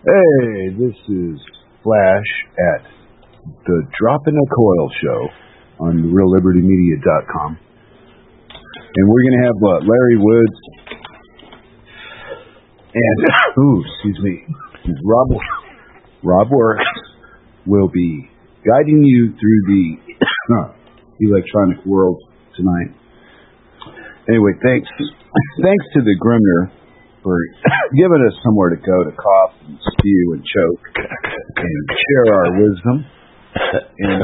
Hey, this is Flash at the Drop in a Coil show on RealLibertyMedia.com. And we're going to have Larry Woods and, excuse me, Rob Works will be guiding you through the electronic world tonight. Anyway, thanks to the Grimner for giving us somewhere to go to cough and spew and choke and share our wisdom. And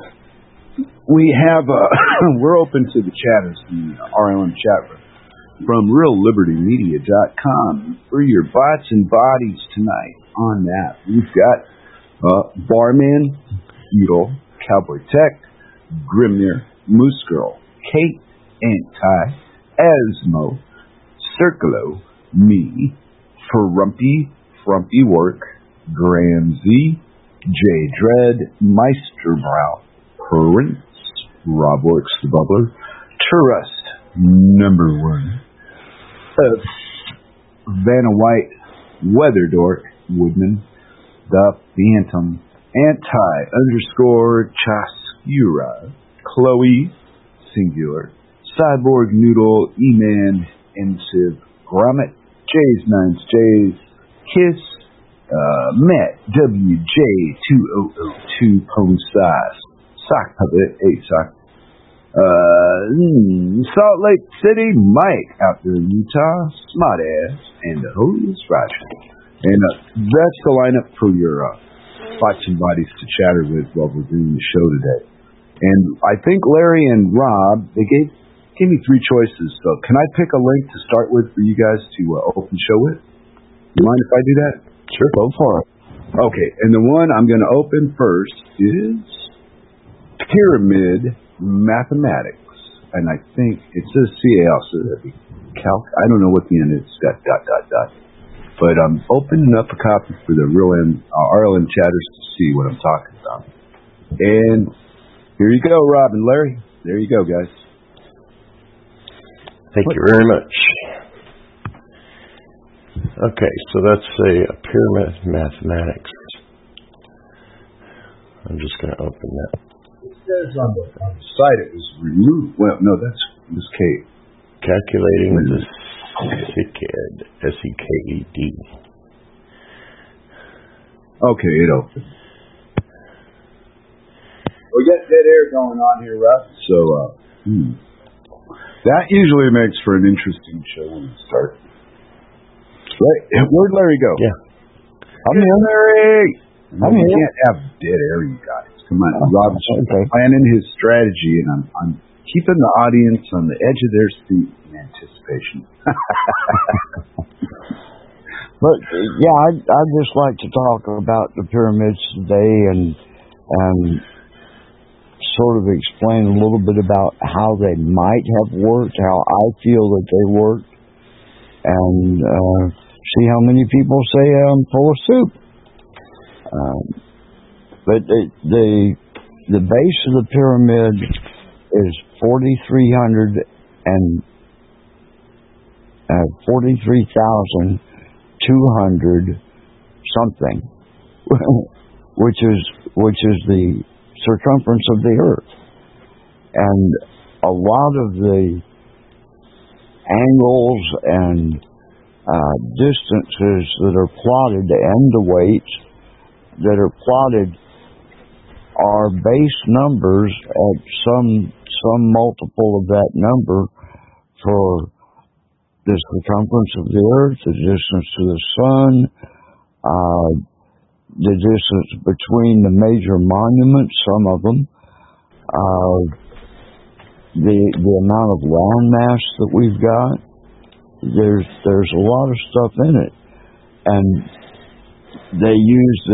we're open to the chatters in the RLM chat room from RealLibertyMedia.com for your bots and bodies tonight. On that, we've got Barman, Udall, Cowboy Tech, Grimner, Moose Girl, Kate, Anti, Asmo, Circolo, me, Frumpy Work, Grand Z, J Dread, Meisterbrow, Prince, Rob Works the Bubbler, Trust, number 1, Vanna White, Weather Dork, Woodman, The Phantom, Anti_Chaskura, Chloe, singular, Cyborg Noodle, E-Man, Ensiv, Grommet, J's, Nines, J's, Kiss, Matt, WJ2002, Pone Size, Sock Puppet, A-Sock, Salt Lake City, Mike, out there in Utah, Smartass, and the Holiest Roger. And that's the lineup for your bots and bodies to chatter with while we're doing the show today. And I think Larry and Rob, they gave me 3 choices. So can I pick a link to start with for you guys to open show with? You mind if I do that? Sure, go for it. Okay, and the one I'm going to open first is Pyramid Mathematics. And I think it says CAL, so that'd be calc. I don't know what the end is, dot. But I'm opening up a copy for the RLM chatters to see what I'm talking about. And here you go, Rob and Larry. There you go, guys. Thank you very much. Okay, so that's a pyramid mathematics. I'm just going to open that. It says on the site it was removed. Well, no, that's Kate. Calculating the SECED, SEKED. Okay, it opened. We got dead air going on here, Rob. So, that usually makes for an interesting show when we start. Right. Where'd Larry go? Yeah. I'm here. Larry! We can't have dead air, you guys. Come on. Rob's planning his strategy, and I'm keeping the audience on the edge of their seat in anticipation. But, yeah, I'd just like to talk about the pyramids today and sort of explain a little bit about how they might have worked, how I feel that they worked, and see how many people say I'm full of soup. But the base of the pyramid is 43,200 something, which is the circumference of the Earth. And a lot of the angles and distances that are plotted and the weights that are plotted are base numbers at some multiple of that number for the circumference of the Earth, the distance to the Sun, the distance between the major monuments, some of them, the amount of land mass that we've got. There's a lot of stuff in it, and they use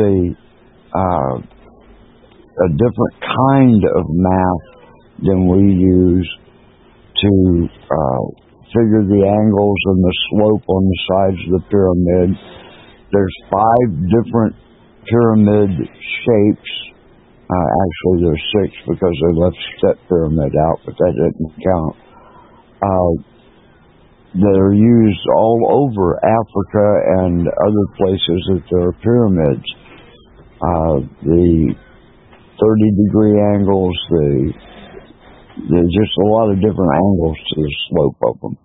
a different kind of math than we use to figure the angles and the slope on the sides of the pyramid. There's 5 different pyramid shapes. Actually, there's 6 because they left step pyramid out, but that didn't count. that are used all over Africa and other places that there are pyramids. The 30-degree angles, there's just a lot of different angles to the slope of them.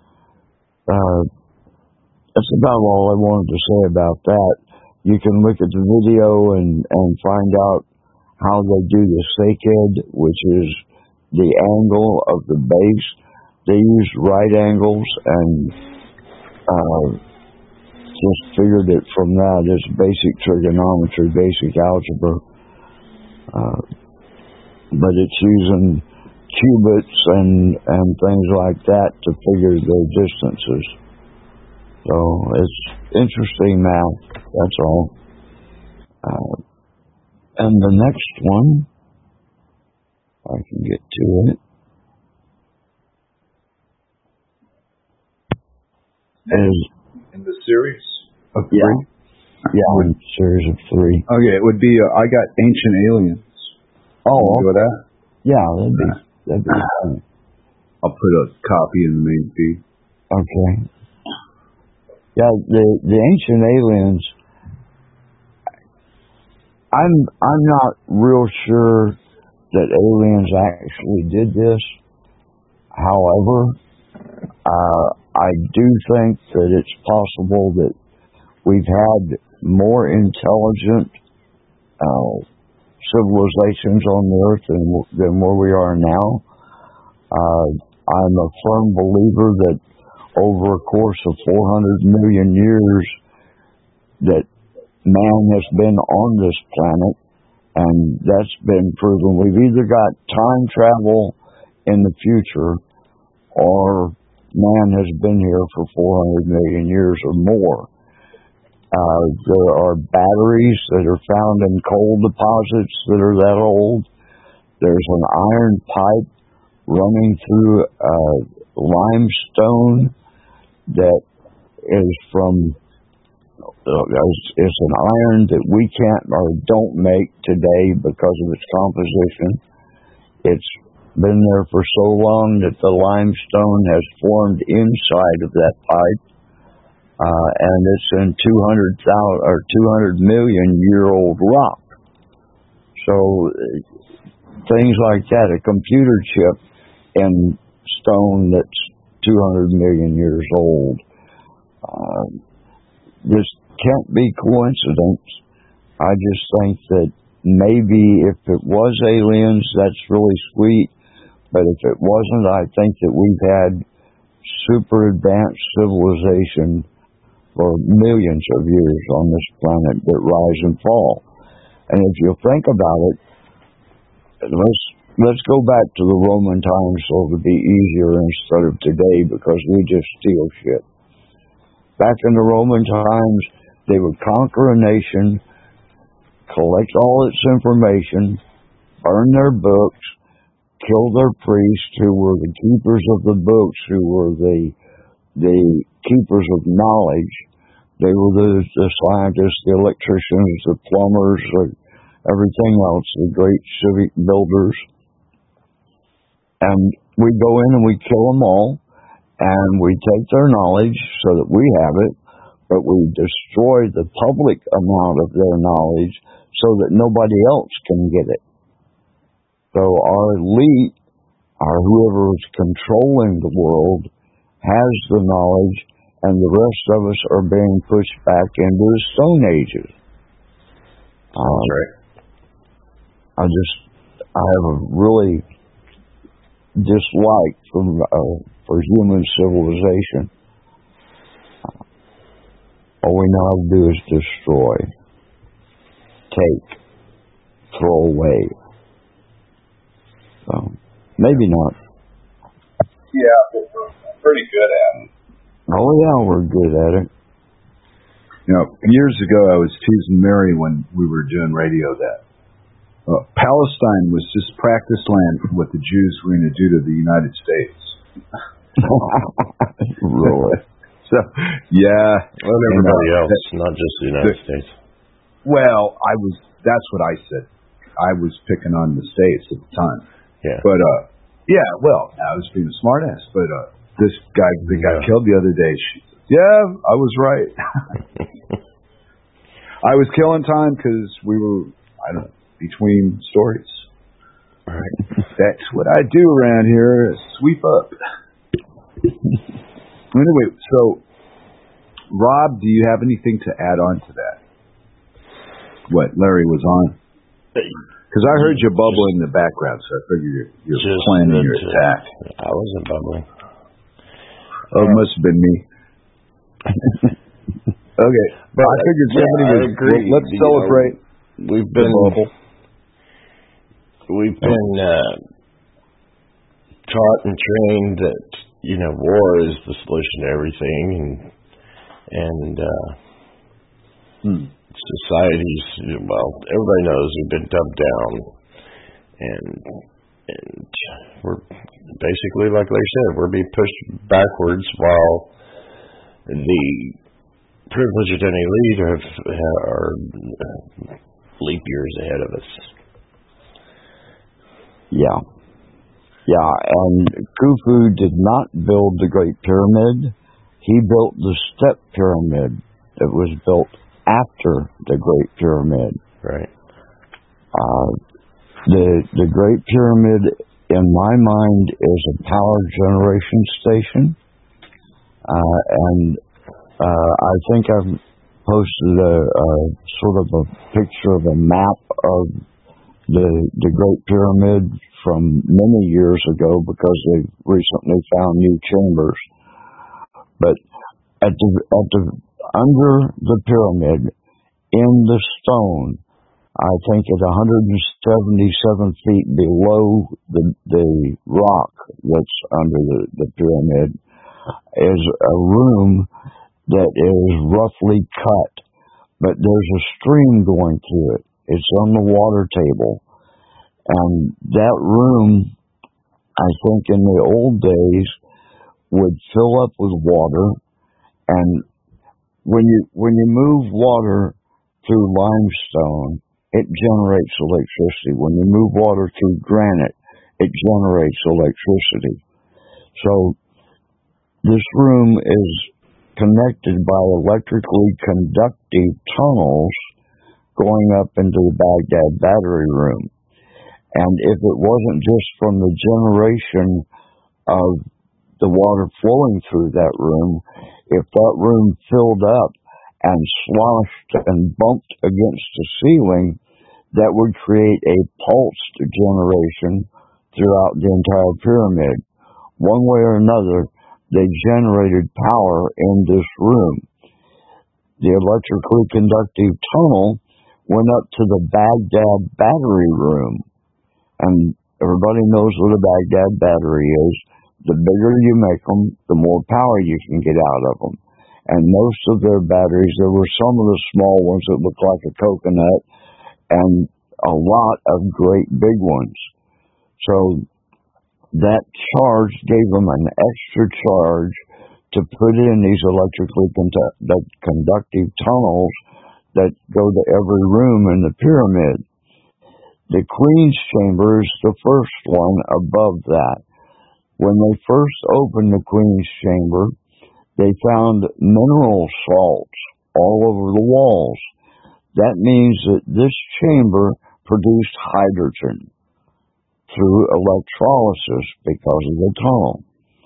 That's about all I wanted to say about that. You can look at the video and find out how they do the Saked, which is the angle of the base. They use right angles and just figured it from that. It's basic trigonometry, basic algebra. But it's using cubits and things like that to figure the distances. So it's interesting math, that's all. And the next one, I can get to it, is in the series of three? Yeah, in series of 3. Okay, it would be, I got Ancient Aliens. Oh, Go with that? yeah, that'd be fun. I'll put a copy in the main feed. Okay. Yeah, the Ancient Aliens, I'm not real sure that aliens actually did this. However, I do think that it's possible that we've had more intelligent civilizations on the Earth than where we are now. I'm a firm believer that over a course of 400 million years that man has been on this planet, and that's been proven. We've either got time travel in the future or man has been here for 400 million years or more. There are batteries that are found in coal deposits that are that old. There's an iron pipe running through limestone that is from, it's an iron that we can't or don't make today because of its composition. It's been there for so long that the limestone has formed inside of that pipe, and it's in 200 million year old rock. So things like that, a computer chip in stone that's 200 million years old. This can't be coincidence. I just think that maybe if it was aliens, that's really sweet. But if it wasn't, I think that we've had super advanced civilization for millions of years on this planet that rise and fall. And if you think about it, let's go back to the Roman times so it'll be easier instead of today, because we just steal shit. Back in the Roman times, they would conquer a nation, collect all its information, burn their books, kill their priests who were the keepers of the books, who were the keepers of knowledge. They were the scientists, the electricians, the plumbers, everything else, the great civic builders. And we go in and we kill them all, and we take their knowledge so that we have it, but we destroy the public amount of their knowledge so that nobody else can get it. So our elite, or whoever is controlling the world, has the knowledge, and the rest of us are being pushed back into the Stone Ages. That's right. I have a really dislike for human civilization. All we know how to do is destroy, take, throw away. So, maybe not. Yeah, we're pretty good at it. Oh yeah, we're good at it. You know, years ago I was teasing Mary when we were doing radio that Palestine was just practice land for what the Jews were going to do to the United States. Really? So, yeah. Well, everybody else, not just the United States. Well, that's what I said. I was picking on the States at the time. Yeah. But, yeah, well, I was being a smartass. But this guy that got killed the other day. I was right. I was killing time because we were, between stories. Right. That's what I do around here, sweep up. Anyway, so, Rob, do you have anything to add on to that? What Larry was on? Because I heard you bubble in the background, so I figured you're planning your attack. I wasn't bubbling. Oh, it must have been me. Okay, but I figured somebody was. Agree. Well, let's celebrate. We've been taught and trained that war is the solution to everything, and societies, everybody knows we've been dumbed down, and we're basically, like they said, we're being pushed backwards while the privileged and elite are leap years ahead of us. Yeah, and Khufu did not build the Great Pyramid. He built the Step Pyramid that was built after the Great Pyramid. Right. The Great Pyramid, in my mind, is a power generation station. And I think I've posted a sort of a picture of a map of the Great Pyramid from many years ago, because they've recently found new chambers. But under the pyramid, in the stone, I think at 177 feet below the rock that's under the pyramid, is a room that is roughly cut, but there's a stream going through it. It's on the water table. And that room, I think in the old days, would fill up with water. And when you move water through limestone, it generates electricity. When you move water through granite, it generates electricity. So this room is connected by electrically conductive tunnels going up into the Baghdad battery room. And if it wasn't just from the generation of the water flowing through that room, if that room filled up and sloshed and bumped against the ceiling, that would create a pulsed generation throughout the entire pyramid. One way or another, they generated power in this room. The electrically conductive tunnel went up to the Baghdad battery room. And everybody knows what a Baghdad battery is. The bigger you make them, the more power you can get out of them. And most of their batteries, there were some of the small ones that looked like a coconut, and a lot of great big ones. So that charge gave them an extra charge to put in these electrically conductive tunnels that go to every room in the pyramid. The Queen's Chamber is the first one above that. When they first opened the Queen's Chamber, they found mineral salts all over the walls. That means that this chamber produced hydrogen through electrolysis because of the tunnel.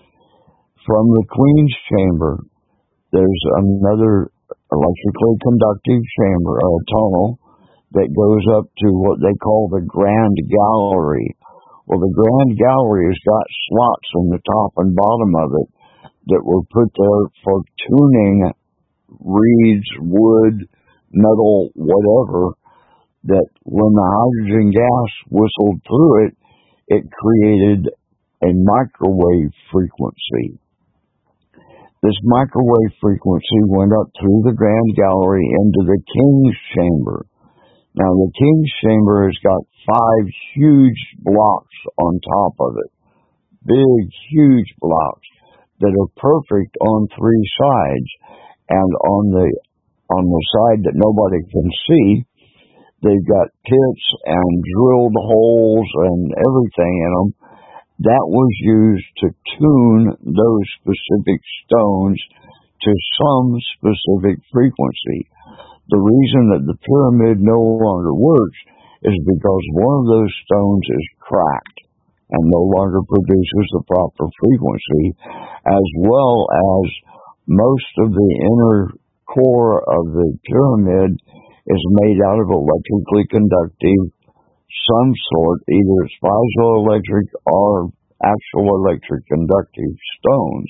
From the Queen's Chamber, there's another electrically conductive chamber, tunnel, that goes up to what they call the Grand Gallery. Well, the Grand Gallery has got slots on the top and bottom of it that were put there for tuning reeds, wood, metal, whatever, that when the hydrogen gas whistled through it, it created a microwave frequency. This microwave frequency went up through the Grand Gallery into the King's Chamber. Now, the King's Chamber has got 5 huge blocks on top of it. Big, huge blocks that are perfect on 3 sides. And on the side that nobody can see, they've got pits and drilled holes and everything in them that was used to tune those specific stones to some specific frequency. The reason that the pyramid no longer works is because one of those stones is cracked and no longer produces the proper frequency, as well as most of the inner core of the pyramid is made out of electrically conductive some sort, either it's piezoelectric or actual electric conductive stones.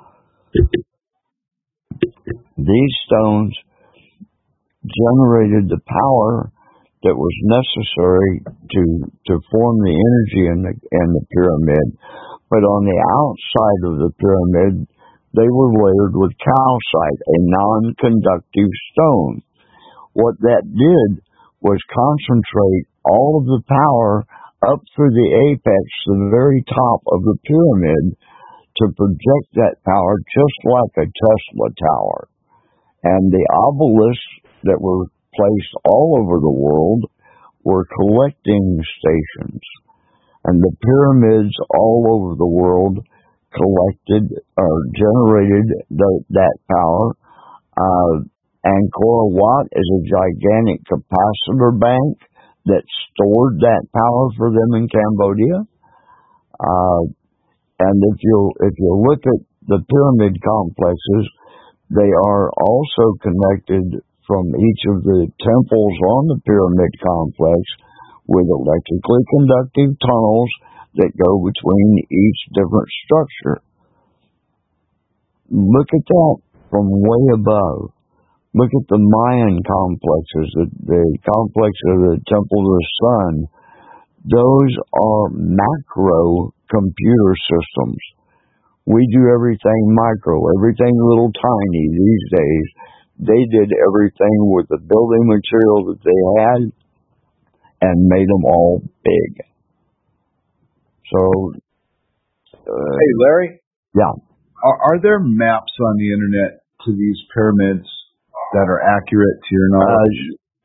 These stones generated the power that was necessary to form the energy in the pyramid, but on the outside of the pyramid, they were layered with calcite, a non-conductive stone. What that did was concentrate all of the power up through the apex, the very top of the pyramid, to project that power just like a Tesla tower. And the obelisks that were placed all over the world were collecting stations. And the pyramids all over the world collected or generated that power. Angkor Wat is a gigantic capacitor bank that stored that power for them in Cambodia. And if you look at the pyramid complexes, they are also connected from each of the temples on the pyramid complex with electrically conductive tunnels that go between each different structure. Look at that from way above. Look at the Mayan complexes, the complex of the Temple of the Sun. Those are macro computer systems. We do everything micro, everything little tiny these days. They did everything with the building material that they had and made them all big. So, hey, Larry? Yeah. Are there maps on the internet to these pyramids that are accurate to your knowledge?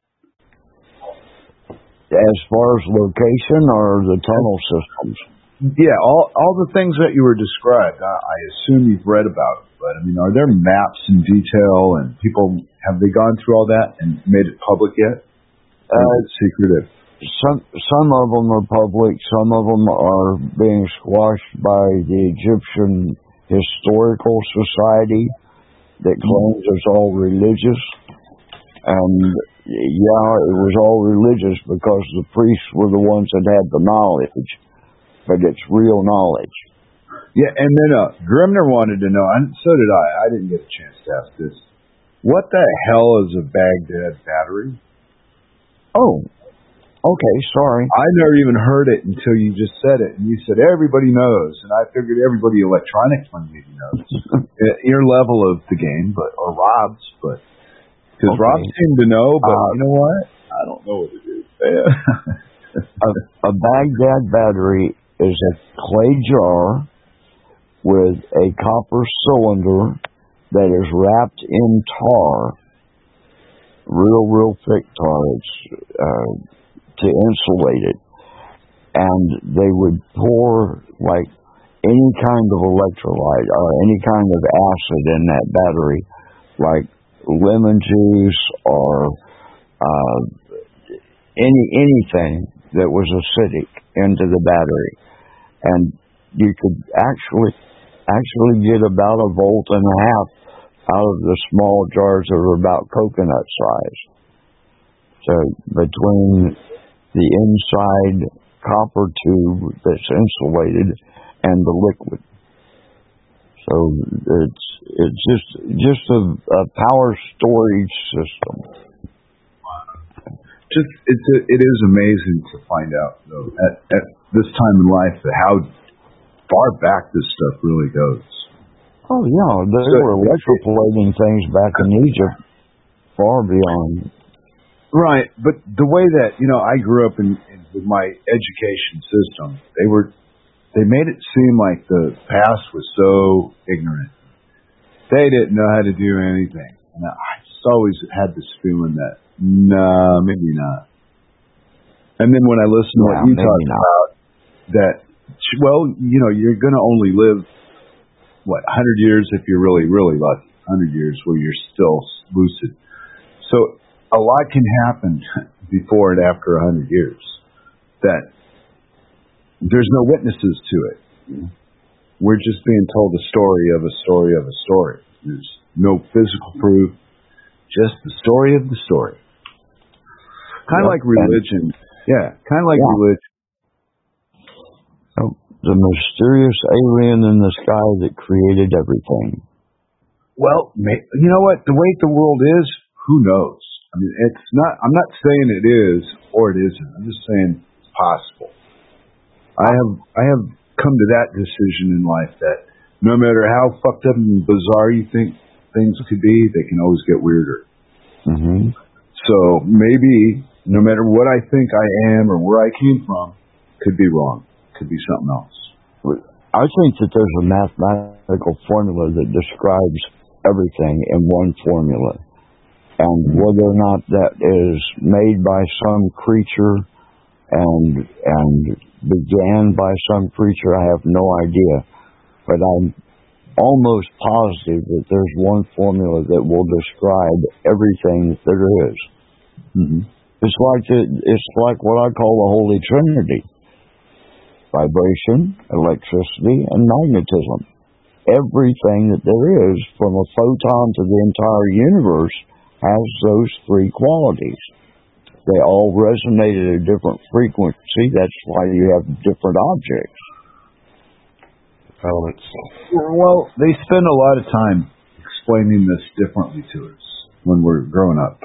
As far as location or the tunnel systems? Yeah, all the things that you were described, I assume you've read about it, but I mean, are there maps in detail and people, have they gone through all that and made it public yet? Or is it secretive? Some of them are public, some of them are being squashed by the Egyptian Historical Society that claims it's all religious. And yeah, it was all religious because the priests were the ones that had the knowledge, but it's real knowledge. Yeah, and then Grimner wanted to know, and so did I. I didn't get a chance to ask this. What the hell is a Baghdad battery? Oh, okay, sorry. I never even heard it until you just said it, and you said everybody knows, and I figured everybody electronics maybe knows. Your level of the game, or Rob's, but because okay. Rob seemed to know, but you know what? I don't know what to do. A Baghdad battery is a clay jar with a copper cylinder that is wrapped in tar, real thick tar. It's to insulate it, and they would pour like any kind of electrolyte or any kind of acid in that battery, like lemon juice or anything that was acidic into the battery, and you could actually get about 1.5 volts out of the small jars that are about coconut size. So between the inside copper tube that's insulated and the liquid. So it's just a power storage system. It is amazing to find out though at this time in life how far back this stuff really goes. Oh yeah, they were electroplating things back in Egypt far beyond. Right, but the way that I grew up in with my education system, they made it seem like the past was so ignorant. They didn't know how to do anything, and I just always had this feeling that no, maybe not. And then when I listen to what you talk about, that Well, you're going to only live, 100 years if you're really, really lucky. 100 years where you're still lucid. So a lot can happen before and after 100 years that there's no witnesses to it. We're just being told a story of a story of a story. There's no physical proof, just the story of the story. Kind of like religion. Yeah, kind of like religion. The mysterious alien in the sky that created everything. Well, you know what? The way the world is, who knows? I mean, it's not. I'm not saying it is or it isn't. I'm just saying it's possible. I have come to that decision in life that no matter how fucked up and bizarre you think things could be, they can always get weirder. Mm-hmm. So maybe no matter what I think I am or where I came from, could be wrong. Could be something else. I think that there's a mathematical formula that describes everything in one formula. And whether or not that is made by some creature and began by some creature, I have no idea. But I'm almost positive that there's one formula that will describe everything that there is. Mm-hmm. It's like what I call the Holy Trinity. Vibration, electricity, and magnetism. Everything that there is, from a photon to the entire universe, has those three qualities. They all resonate at a different frequency. That's why you have different objects. Elements. Well, they spend a lot of time explaining this differently to us when we're growing up.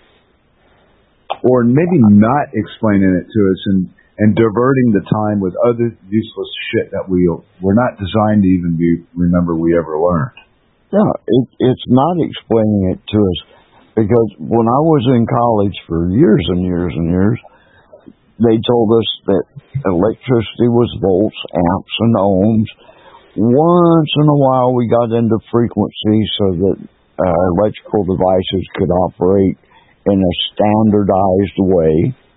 Or maybe not explaining it to us and diverting the time with other useless shit that we're not designed to even remember we ever learned. Yeah, it's not explaining it to us, because when I was in college for years and years and years, they told us that electricity was volts, amps, and ohms. Once in a while we got into frequency so that electrical devices could operate in a standardized way,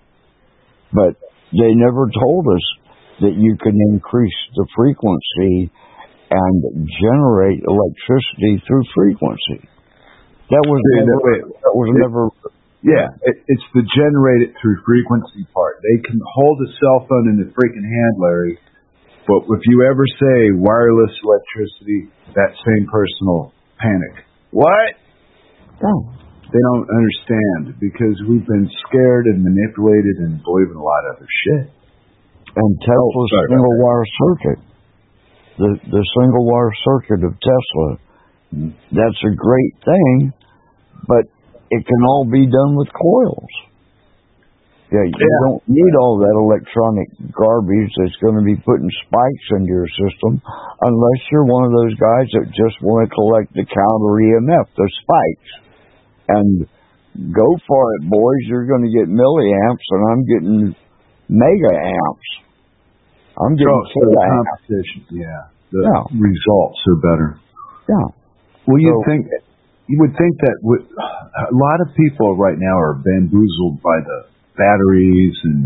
but they never told us that you can increase the frequency and generate electricity through frequency. That was never. Yeah, it's the generate it through frequency part. They can hold a cell phone in the freaking hand, Larry, but if you ever say wireless electricity, that same person will panic. What? No. They don't understand because we've been scared and manipulated and believe in a lot of other shit. And Tesla's single wire circuit, the single wire circuit of Tesla, that's a great thing, but it can all be done with coils. Yeah, you don't need all that electronic garbage that's going to be putting spikes into your system unless you're one of those guys that just want to collect the counter EMF, the spikes. And go for it, boys. You're going to get milliamps, and I'm getting mega amps. I'm getting competition. Yeah, the results are better. Yeah. Well, you would think that a lot of people right now are bamboozled by the batteries and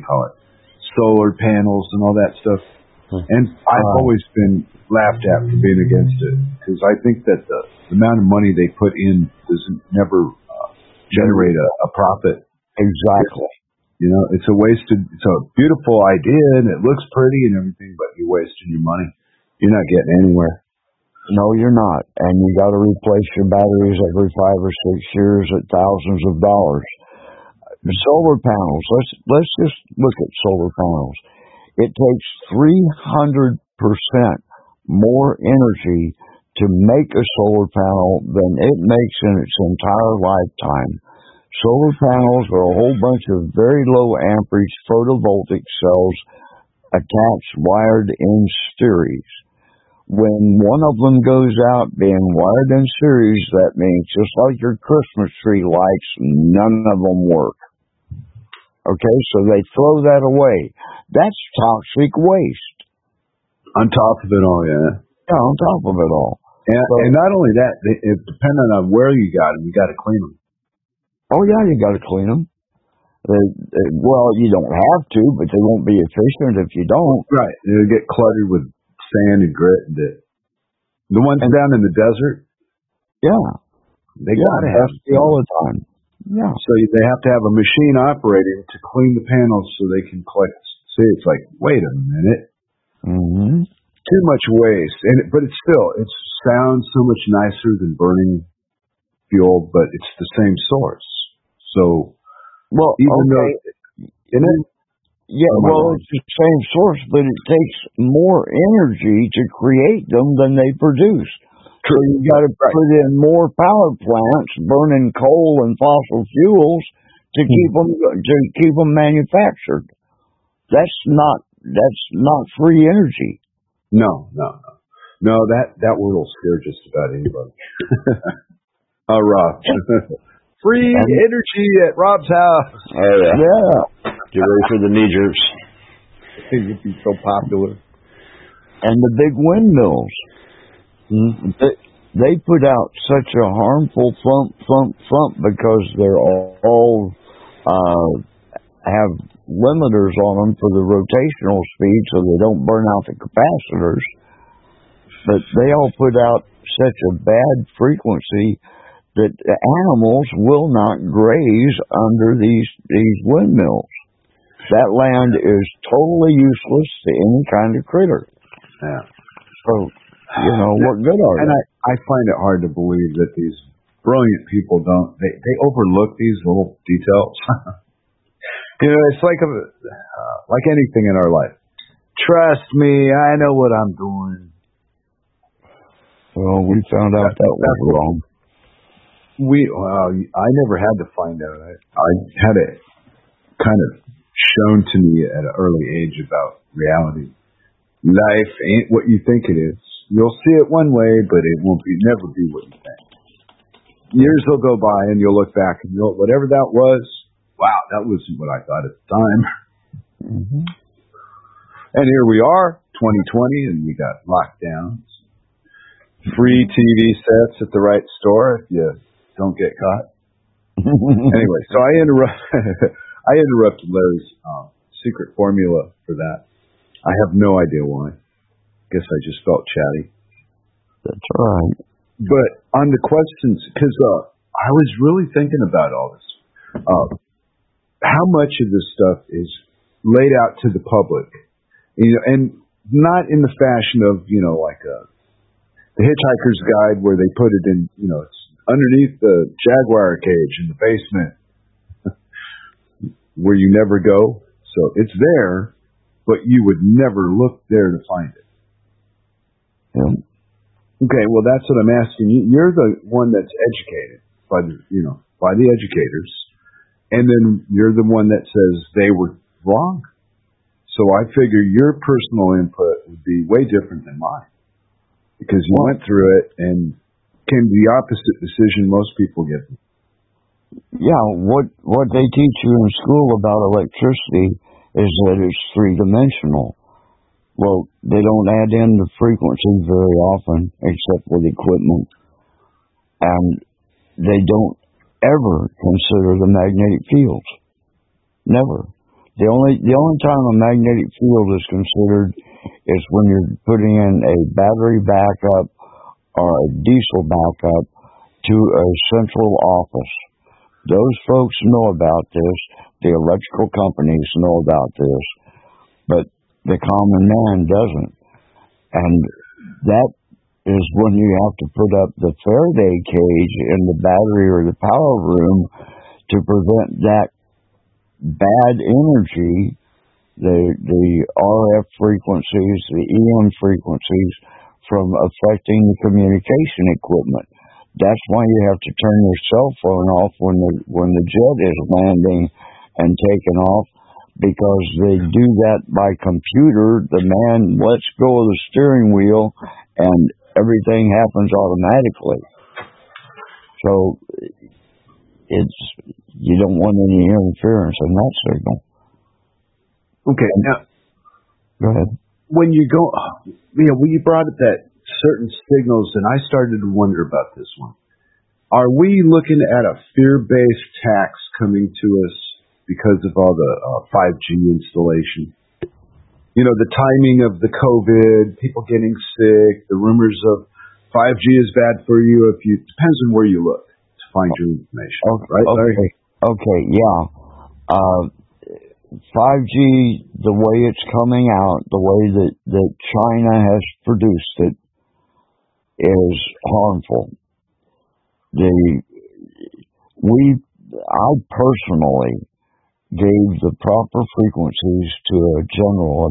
solar panels and all that stuff. And I've always been laughed at for being against it because I think that the amount of money they put in doesn't never generate a profit. Exactly. You know, it's a beautiful idea and it looks pretty and everything, but you're wasting your money. You're not getting anywhere. No, you're not. And you got to replace your batteries every 5 or 6 years at thousands of dollars. The solar panels, let's just look at solar panels. It takes 300% more energy to make a solar panel than it makes in its entire lifetime. Solar panels are a whole bunch of very low amperage photovoltaic cells attached, wired in series. When one of them goes out being wired in series, that means just like your Christmas tree lights, none of them work. Okay, so they throw that away. That's toxic waste. On top of it all, yeah. Yeah, on top of it all. And not only that, depending on where you got them, you got to clean them. Oh, yeah, you got to clean them. Well, you don't have to, but they won't be efficient if you don't. Right. It'll get cluttered with sand and grit and it. The ones down in the desert, Yeah. they gotta have all the time. Yeah. So they have to have a machine operating to clean the panels so they can collect. See, it's like, wait a minute. Mm-hmm. Too much waste, but it sounds so much nicer than burning fuel, but it's the same source. So, well, even though, it's the same source, but it takes more energy to create them than they produce. So you got to put in more power plants burning coal and fossil fuels to keep them manufactured. That's not free energy. No. That word will scare just about anybody. Rob. Free energy at Rob's house. Oh yeah. Get ready for the knee jerks. You'd be so popular. And the big windmills. They put out such a harmful thump because they're all have limiters on them for the rotational speed so they don't burn out the capacitors. But they all put out such a bad frequency that the animals will not graze under these windmills. That land is totally useless to any kind of critter. Yeah. So, what good are they? And I find it hard to believe that these brilliant people they overlook these little details. It's like anything in our life. Trust me, I know what I'm doing. Well, we found out that was wrong. I never had to find out. I had it kind of shown to me at an early age about reality. Life ain't what you think it is. You'll see it one way, but it won't never be what you think. Years will go by, and you'll look back and whatever that was. Wow, that wasn't what I thought at the time. Mm-hmm. And here we are, 2020, and we got lockdowns. Free TV sets at the right store if you don't get caught. Anyway, so I interrupted Larry's secret formula for that. I have no idea why. Guess I just felt chatty. That's right. But on the questions, because I was really thinking about all this. How much of this stuff is laid out to the public, and not in the fashion of like the Hitchhiker's Guide where they put it in it's underneath the Jaguar cage in the basement where you never go. So it's there, but you would never look there to find it. Yeah. Okay, well that's what I'm asking you. You're the one that's educated by the educators. And then you're the one that says they were wrong. So I figure your personal input would be way different than mine. Because you went through it and came to the opposite decision most people get. Yeah, what they teach you in school about electricity is that it's three-dimensional. Well, they don't add in the frequency very often, except with equipment. And they don't ever consider the magnetic fields. Never. The only time a magnetic field is considered is when you're putting in a battery backup or a diesel backup to a central office. Those folks know about this. The electrical companies know about this, but the common man doesn't. And that is when you have to put up the Faraday cage in the battery or the power room to prevent that bad energy, the RF frequencies, the EM frequencies, from affecting the communication equipment. That's why you have to turn your cell phone off when the jet is landing and taking off, because they do that by computer. The man lets go of the steering wheel and everything happens automatically. So you don't want any interference in that signal. Okay, now go ahead. When you go, when you brought up that certain signals, and I started to wonder about this one. Are we looking at a fear-based tax coming to us because of all the 5G installation. You know, the timing of the COVID, people getting sick, the rumors of 5G is bad for you. Depends on where you look to find your information. Right, Larry? Okay, yeah. 5G, the way it's coming out, the way that China has produced it, is harmful. I personally gave the proper frequencies to a general,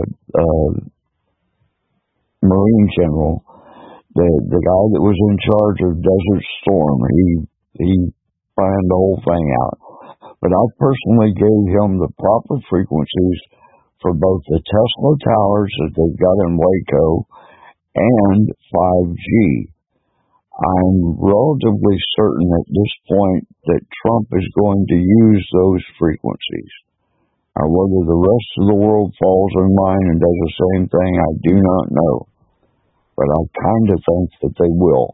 Marine general, the guy that was in charge of Desert Storm. He planned the whole thing out. But I personally gave him the proper frequencies for both the Tesla towers that they've got in Waco and 5G. I'm relatively certain at this point that Trump is going to use those frequencies. Now, whether the rest of the world falls in line and does the same thing, I do not know. But I kind of think that they will.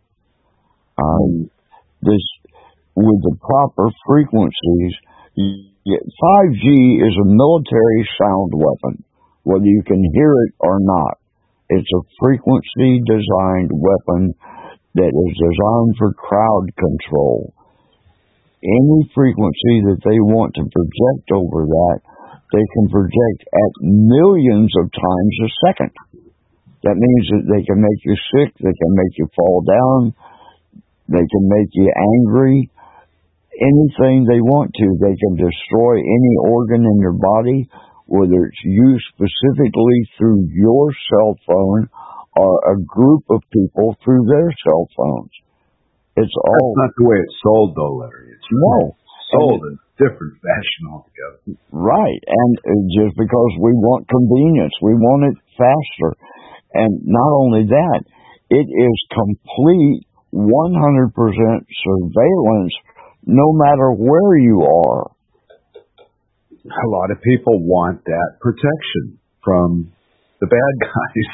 With the proper frequencies, 5G is a military sound weapon, whether you can hear it or not. It's a frequency-designed weapon that is designed for crowd control. Any frequency that they want to project over that, they can project at millions of times a second. That means that they can make you sick, they can make you fall down, they can make you angry, anything they want to. They can destroy any organ in your body, whether it's used specifically through your cell phone or a group of people through their cell phones. That's not the way it's sold, though, Larry. It's sold in a different fashion altogether. Right, and just because we want convenience, we want it faster. And not only that, it is complete 100% surveillance no matter where you are. A lot of people want that protection from the bad guys.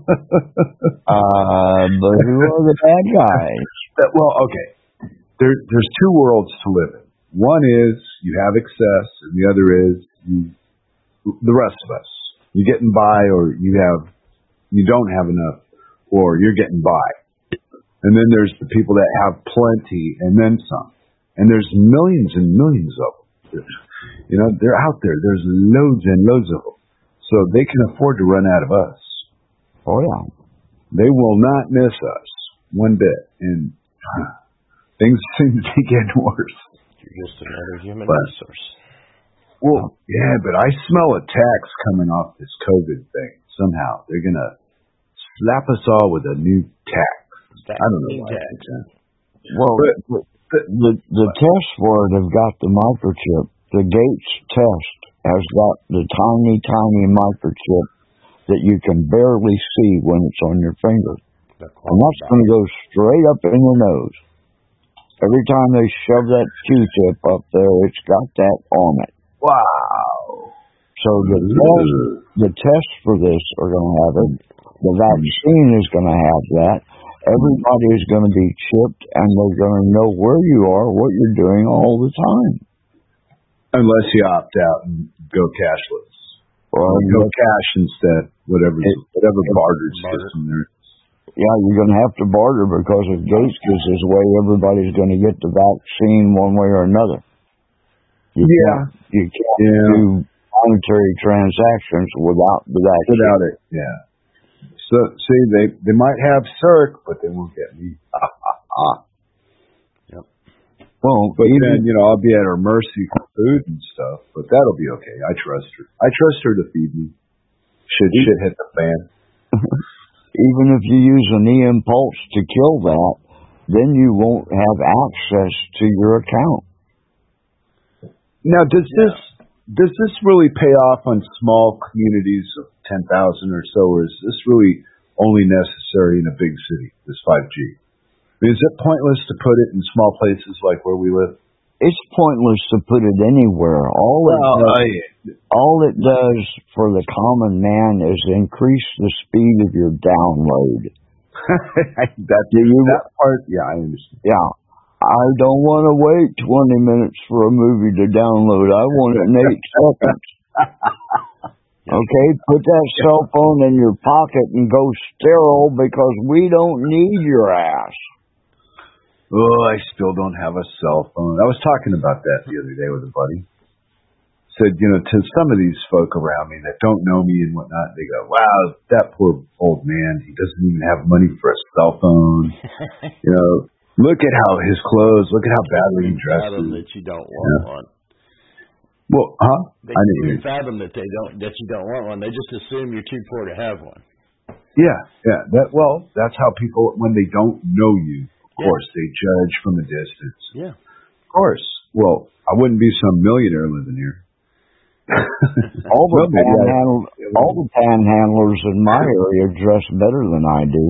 But who are the bad guys? Well, okay. There's two worlds to live in. One is you have excess, and the other is the rest of us. You're getting by, or you don't have enough, or you're getting by. And then there's the people that have plenty and then some. And there's millions and millions of them. You know, they're out there. There's loads and loads of them. So they can afford to run out of us. Oh, yeah. They will not miss us one bit. And things seem to be getting worse. You're just another human resource. Well, yeah, but I smell a tax coming off this COVID thing. Somehow they're going to slap us all with a new tax. I don't know why. Well, the test for it have got the microchip. The Gates test has got the tiny, tiny microchip that you can barely see when it's on your finger. And that's going to go straight up in your nose. Every time they shove that Q-tip up there, it's got that on it. Wow. So the tests for this are going to have it. The vaccine is going to have that. Everybody is going to be chipped, and they're going to know where you are, what you're doing all the time. Unless you opt out and go cashless. Or go cash instead, whatever barter system there is. Yeah, you're going to have to barter because if Gates gets his way, everybody's going to get the vaccine one way or another. You can't do monetary transactions without the vaccine. Without it, yeah. So, see, they might have CERC, but they won't get me. Yep. Well, but then, I'll be at her mercy for food and stuff, but that'll be okay. I trust her. I trust her to feed me. Should shit hit the fan. Even if you use an e-impulse to kill that, then you won't have access to your account. Now, does this really pay off on small communities of 10,000 or so, or is this really only necessary in a big city, this 5G? I mean, is it pointless to put it in small places like where we live? It's pointless to put it anywhere. All it does for the common man is increase the speed of your download. That part, yeah, I understand. Yeah. I don't want to wait 20 minutes for a movie to download. I want it in 8 seconds. Okay, put that cell phone in your pocket and go sterile because we don't need your ass. Oh, I still don't have a cell phone. I was talking about that the other day with a buddy. Said, to some of these folk around me that don't know me and whatnot, they go, wow, that poor old man, he doesn't even have money for a cell phone. Look at how his clothes, look at how badly he dresses. That you don't want one. Well, huh? They can't fathom that you don't want one. They just assume you're too poor to have one. Yeah. That's how people, when they don't know you, of course, they judge from a distance. Yeah. Of course. Well, I wouldn't be some millionaire living here. all the panhandlers in my area dress better than I do.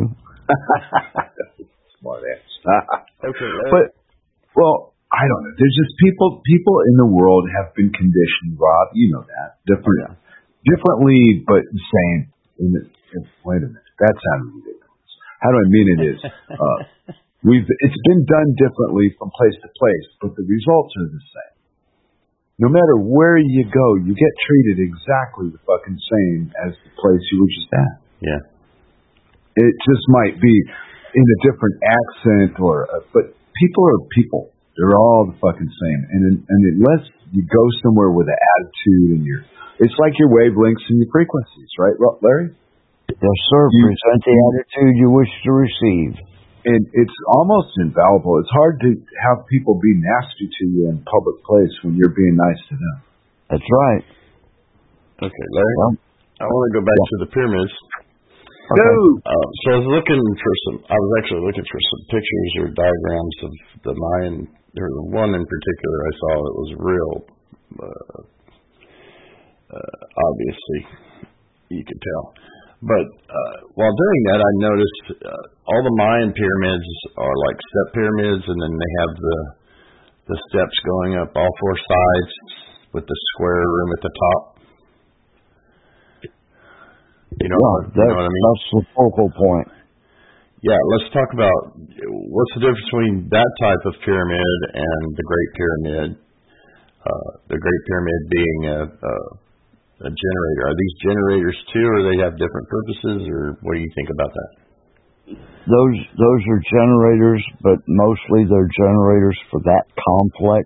Smart ass. Okay. But, I don't know. There's just people in the world have been conditioned, Rob. You know that. Differently, but the same. Wait a minute. That sounded ridiculous. How do I mean it is? It's been done differently from place to place, but the results are the same. No matter where you go, you get treated exactly the fucking same as the place you were just at. Yeah. It just might be in a different accent but people are people. They're all the fucking same. And unless you go somewhere with an attitude and it's like your wavelengths and your frequencies, right, Larry? Yes, sir. Present the attitude you wish to receive. And it's almost infallible. It's hard to have people be nasty to you in public place when you're being nice to them. That's right. Okay, Larry. Well, I want to go back to the pyramids. Okay. So I was actually looking for some pictures or diagrams of the Mayan. There was one in particular I saw that was real, obviously, you could tell. But while doing that, I noticed all the Mayan pyramids are like step pyramids, and then they have the steps going up all 4 sides with the square room at the top. You know what I mean? That's the focal point. Yeah, let's talk about what's the difference between that type of pyramid and the Great Pyramid. The Great Pyramid being a generator. Are these generators too, or they have different purposes, or what do you think about that? Those are generators, but mostly they're generators for that complex.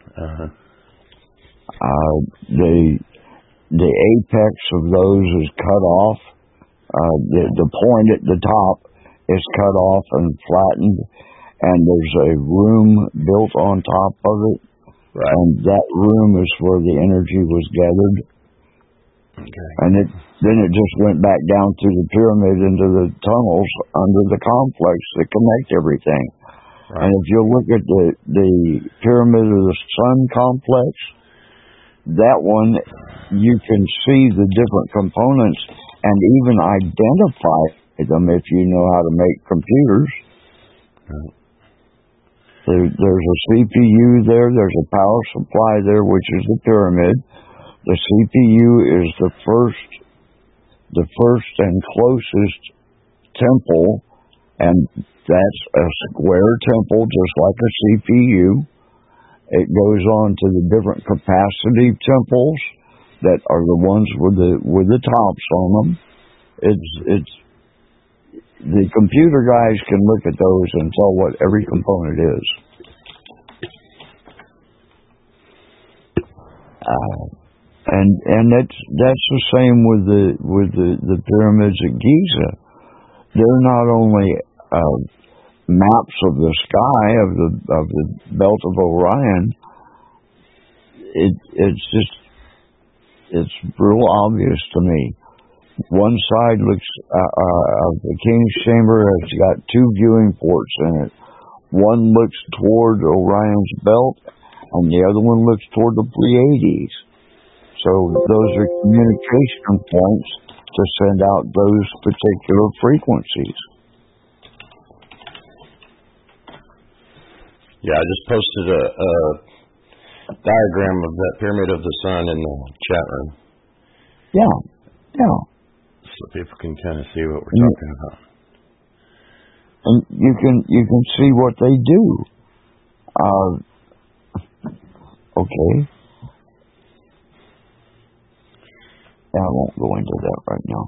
The apex of those is cut off. The point at the top is cut off and flattened, and there's a room built on top of it. Right. And that room is where the energy was gathered. Okay. And then it just went back down through the pyramid into the tunnels under the complex that connect everything. Right. And if you look at the Pyramid of the Sun complex, that one, you can see the different components and even identify them if you know how to make computers. Right. There's a CPU there, there's a power supply there, which is the pyramid. The CPU is the first and closest temple, and that's a square temple just like a CPU. It goes on to the different capacity temples that are the ones with the tops on them. It's the computer guys can look at those and tell what every component is. And that's the same with the pyramids at Giza. They're not only maps of the sky of the belt of Orion. It's real obvious to me. One side looks of the King's Chamber has got 2 viewing ports in it. One looks toward Orion's belt, and the other one looks toward the Pleiades. So those are communication points to send out those particular frequencies. Yeah, I just posted a diagram of that Pyramid of the Sun in the chat room. Yeah. So people can kind of see what we're talking about. And you can see what they do. Okay. I won't go into that right now.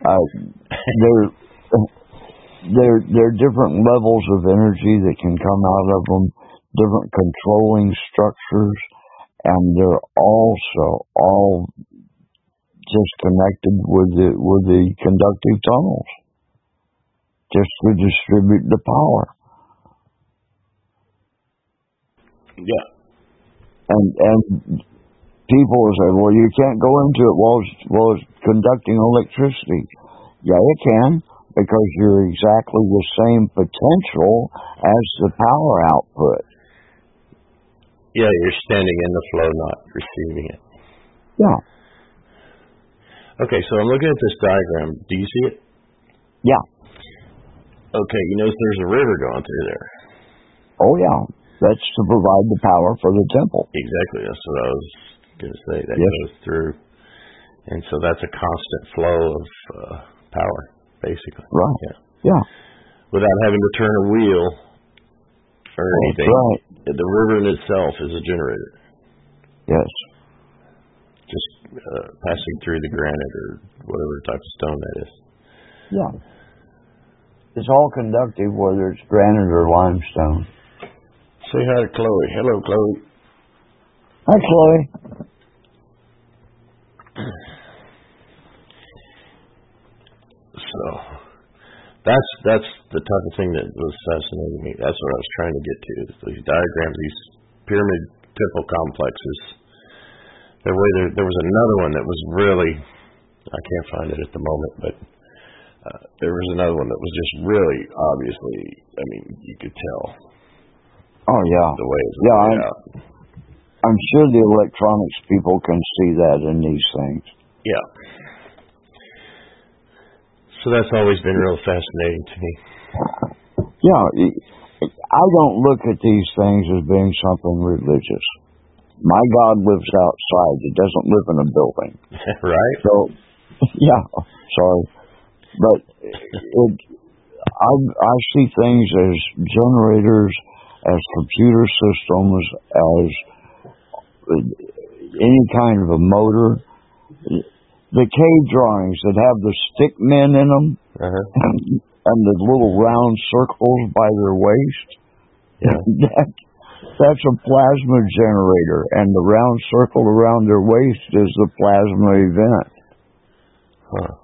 There are different levels of energy that can come out of them, different controlling structures, and they're also all just connected with the conductive tunnels, just to distribute the power. Yeah. And people will say, well, you can't go into it while it's conducting electricity. Yeah, it can, because you're exactly the same potential as the power output. Yeah, you're standing in the flow, not receiving it. Yeah. Okay, so I'm looking at this diagram. Do you see it? Yeah. Okay, you notice there's a river going through there. Oh, yeah. That's to provide the power for the temple. Exactly. That's what I was going to say. That Yes. goes through. And so that's a constant flow of power, basically. Right. Yeah. Yeah. Without having to turn a wheel or anything. That's right. The river in itself is a generator. Yes. Just passing through the granite or whatever type of stone that is. Yeah. It's all conductive, whether it's granite or limestone. Say hi to Chloe. Hello, Chloe. Hi, Chloe. So that's the type of thing that was fascinating me. That's what I was trying to get to. These diagrams, these pyramid temple complexes. There was another one that was really, I can't find it at the moment, but there was another one that was just really obviously, I mean, you could tell. Oh, yeah. The way it's laid out. I'm sure the electronics people can see that in these things. Yeah. So that's always been real fascinating to me. Yeah, I don't look at these things as being something religious. My God lives outside. He doesn't live in a building. Right? So, yeah, sorry. But I see things as generators, as computer systems, as any kind of a motor. The cave drawings that have the stick men in them and the little round circles by their waist, that's a plasma generator, and the round circle around their waist is the plasma event. Huh.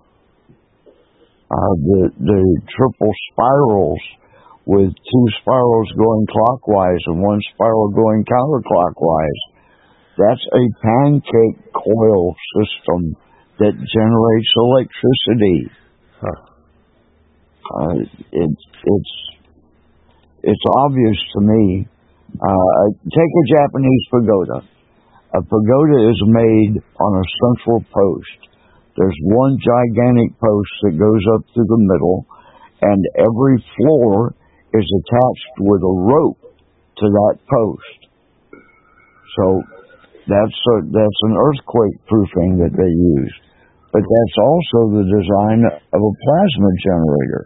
The triple spirals with two spirals going clockwise and one spiral going counterclockwise, that's a pancake coil system that generates electricity. Huh. It's obvious to me. Take a Japanese pagoda. A pagoda is made on a central post. There's one gigantic post that goes up through the middle, and every floor is attached with a rope to that post. So that's an earthquake proofing that they use. But that's also the design of a plasma generator.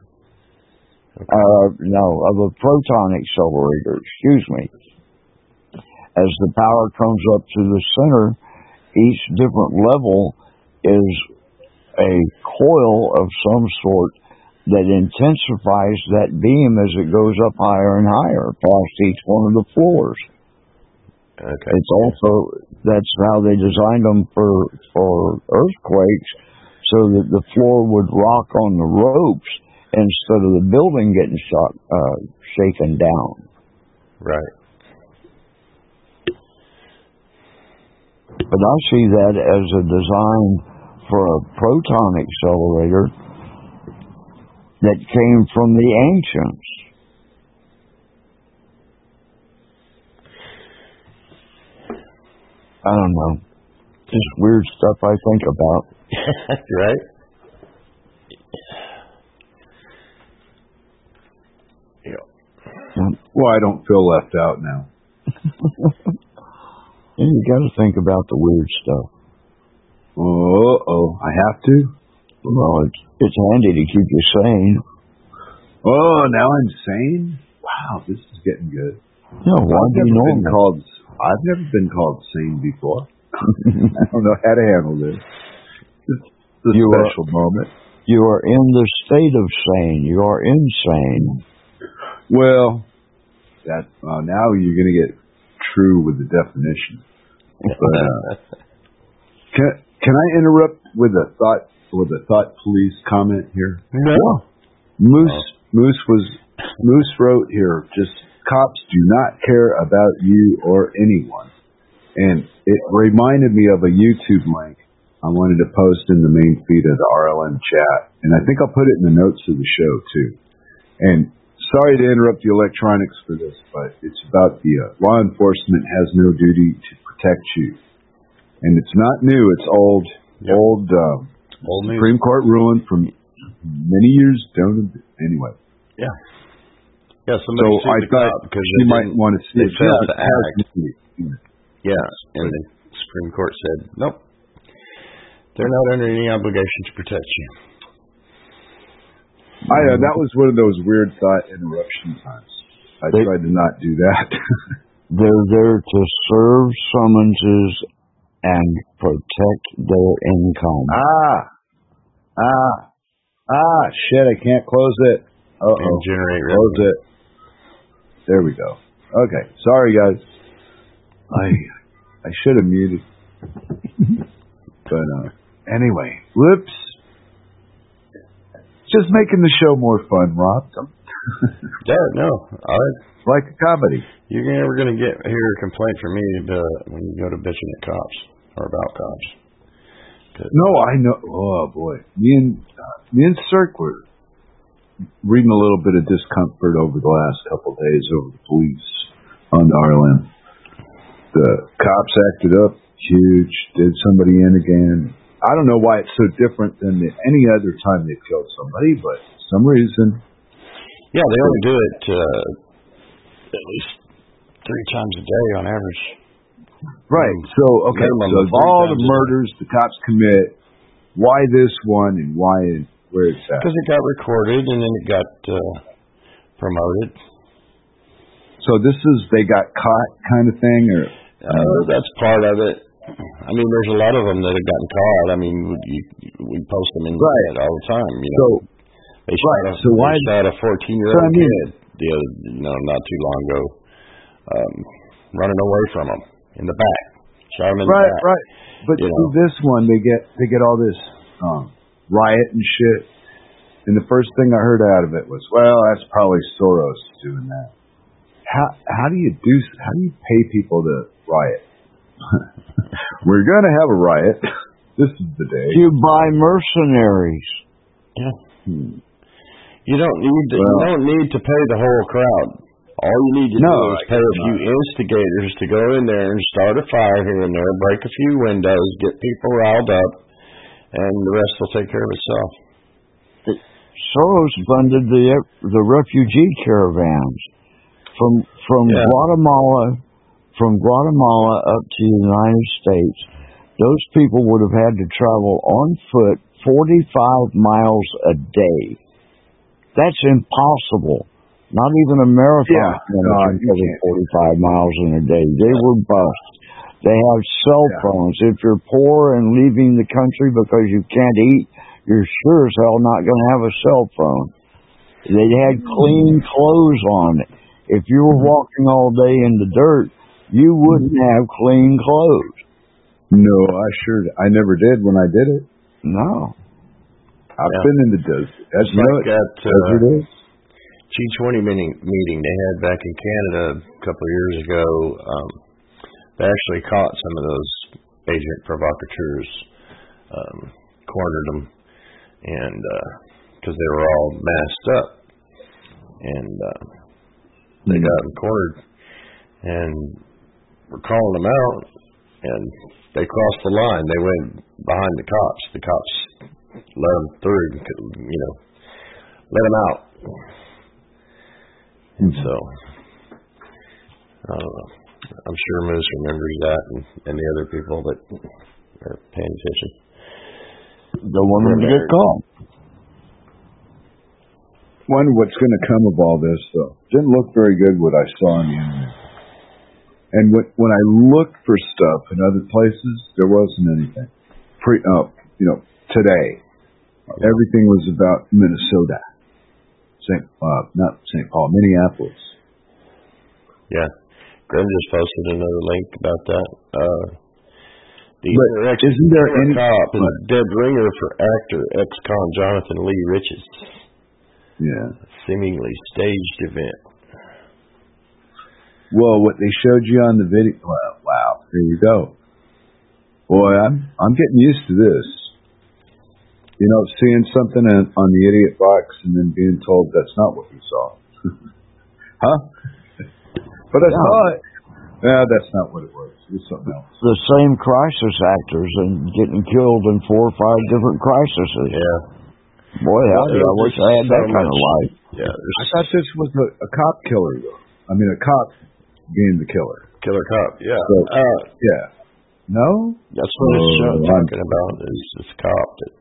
Of a proton accelerator, excuse me. As the power comes up to the center, each different level is a coil of some sort that intensifies that beam as it goes up higher and higher past each one of the floors. Okay. It's also, that's how they designed them for earthquakes, so that the floor would rock on the ropes instead of the building getting shaken down. Right. But I see that as a design for a proton accelerator that came from the ancients. I don't know. Just weird stuff I think about. Right? Yeah. Well, I don't feel left out now. Yeah, you got to think about the weird stuff. I have to? Well, it's handy to keep you sane. Oh, now I'm sane? Wow, this is getting good. No, I've never been called sane before. I don't know how to handle this. It's a special moment. You are in the state of sane. You are insane. Well, that now you're going to get true with the definition. But can I interrupt with a thought police comment here? No. Moose wrote here, just cops do not care about you or anyone. And it reminded me of a YouTube link I wanted to post in the main feed of the RLM chat. And I think I'll put it in the notes of the show, too. And sorry to interrupt the electronics for this, but it's about the law enforcement has no duty to protect you. And it's not new. It's old Supreme Court ruling from many years down. Anyway. Yeah. So Yeah, I thought you might want to see it. Yeah, and the Supreme Court said, nope. They're not under any obligation to protect you. That was one of those weird thought interruption times. I tried to not do that. They're there to serve summonses and protect their income. Shit, I can't close it. And generate revenue. Close it. There we go. Okay, sorry guys. I should have muted. But anyway, whoops. Just making the show more fun, Rob. Yeah, no. Like a comedy. You're never going to hear a complaint from me when you go to bitching at cops or about cops. No, I know. Oh boy, me and Cirque were reading a little bit of discomfort over the last couple of days over the police on the RLM. The cops acted up huge, did somebody in again. I don't know why it's so different than any other time they've killed somebody, but for some reason. Yeah, they only do it at least 3 times a day on average. Right. So, okay, so of all the murders the cops commit, why this one and where it's at? Because it got recorded and then it got promoted. So this is they got caught kind of thing, or that's part of it. I mean, there's a lot of them that have gotten caught. I mean, we post them in the all the time. You know, they shot a 14-year-old kid not too long ago, running away from them in the back. Shot him in the back. Right. But this one, they get all this riot and shit, and the first thing I heard out of it was, well, that's probably Soros doing that. How do you pay people to riot? We're going to have a riot. This is the day. You buy mercenaries. Yeah. You don't need to pay the whole crowd. All you need to do is pay a few instigators to go in there and start a fire here and there, break a few windows, get people riled up, and the rest will take care of itself. Soros funded the refugee caravans from Guatemala up to the United States. Those people would have had to travel on foot 45 miles a day. That's impossible. Not even a marathon can 45 miles in a day. They were bust. They have cell phones. If you're poor and leaving the country because you can't eat, you're sure as hell not going to have a cell phone. They had clean clothes on. If you were walking all day in the dirt, you wouldn't have clean clothes. No, I never did when I did it. No. I've been in the desert. That's like that desert is. G20 meeting they had back in Canada a couple of years ago. They actually caught some of those agent provocateurs, cornered them, and because they were all masked up, and they got them cornered, and we're calling them out, and they crossed the line. They went behind the cops. The cops let them through, let them out. And so, I don't know. I'm sure Moose remembers that and the other people that are paying attention. Don't want them to get caught. Wonder what's going to come of all this, though. Didn't look very good what I saw on the internet. And when I looked for stuff in other places, there wasn't anything. Today, everything was about Minnesota. Not St. Paul, Minneapolis. Yeah. Grim just posted another link about that. Isn't there any cop is a dead ringer for actor ex-con Jonathan Lee Riches? Yeah. Seemingly staged event. Well, what they showed you on the video. Wow. Here you go. Boy, I'm getting used to this. Seeing something on the idiot box and then being told that's not what you saw. Huh? But I saw it. Yeah, that's not what it was. It was something else. The same crisis actors and getting killed in 4 or 5 different crises. Yeah. Boy, howdy, I wish I had that kind of life. Yeah. I thought this was a cop killer, though. I mean, a cop being the killer. Killer cop, yeah. So, yeah. No? That's what it's talking about, is this cop that...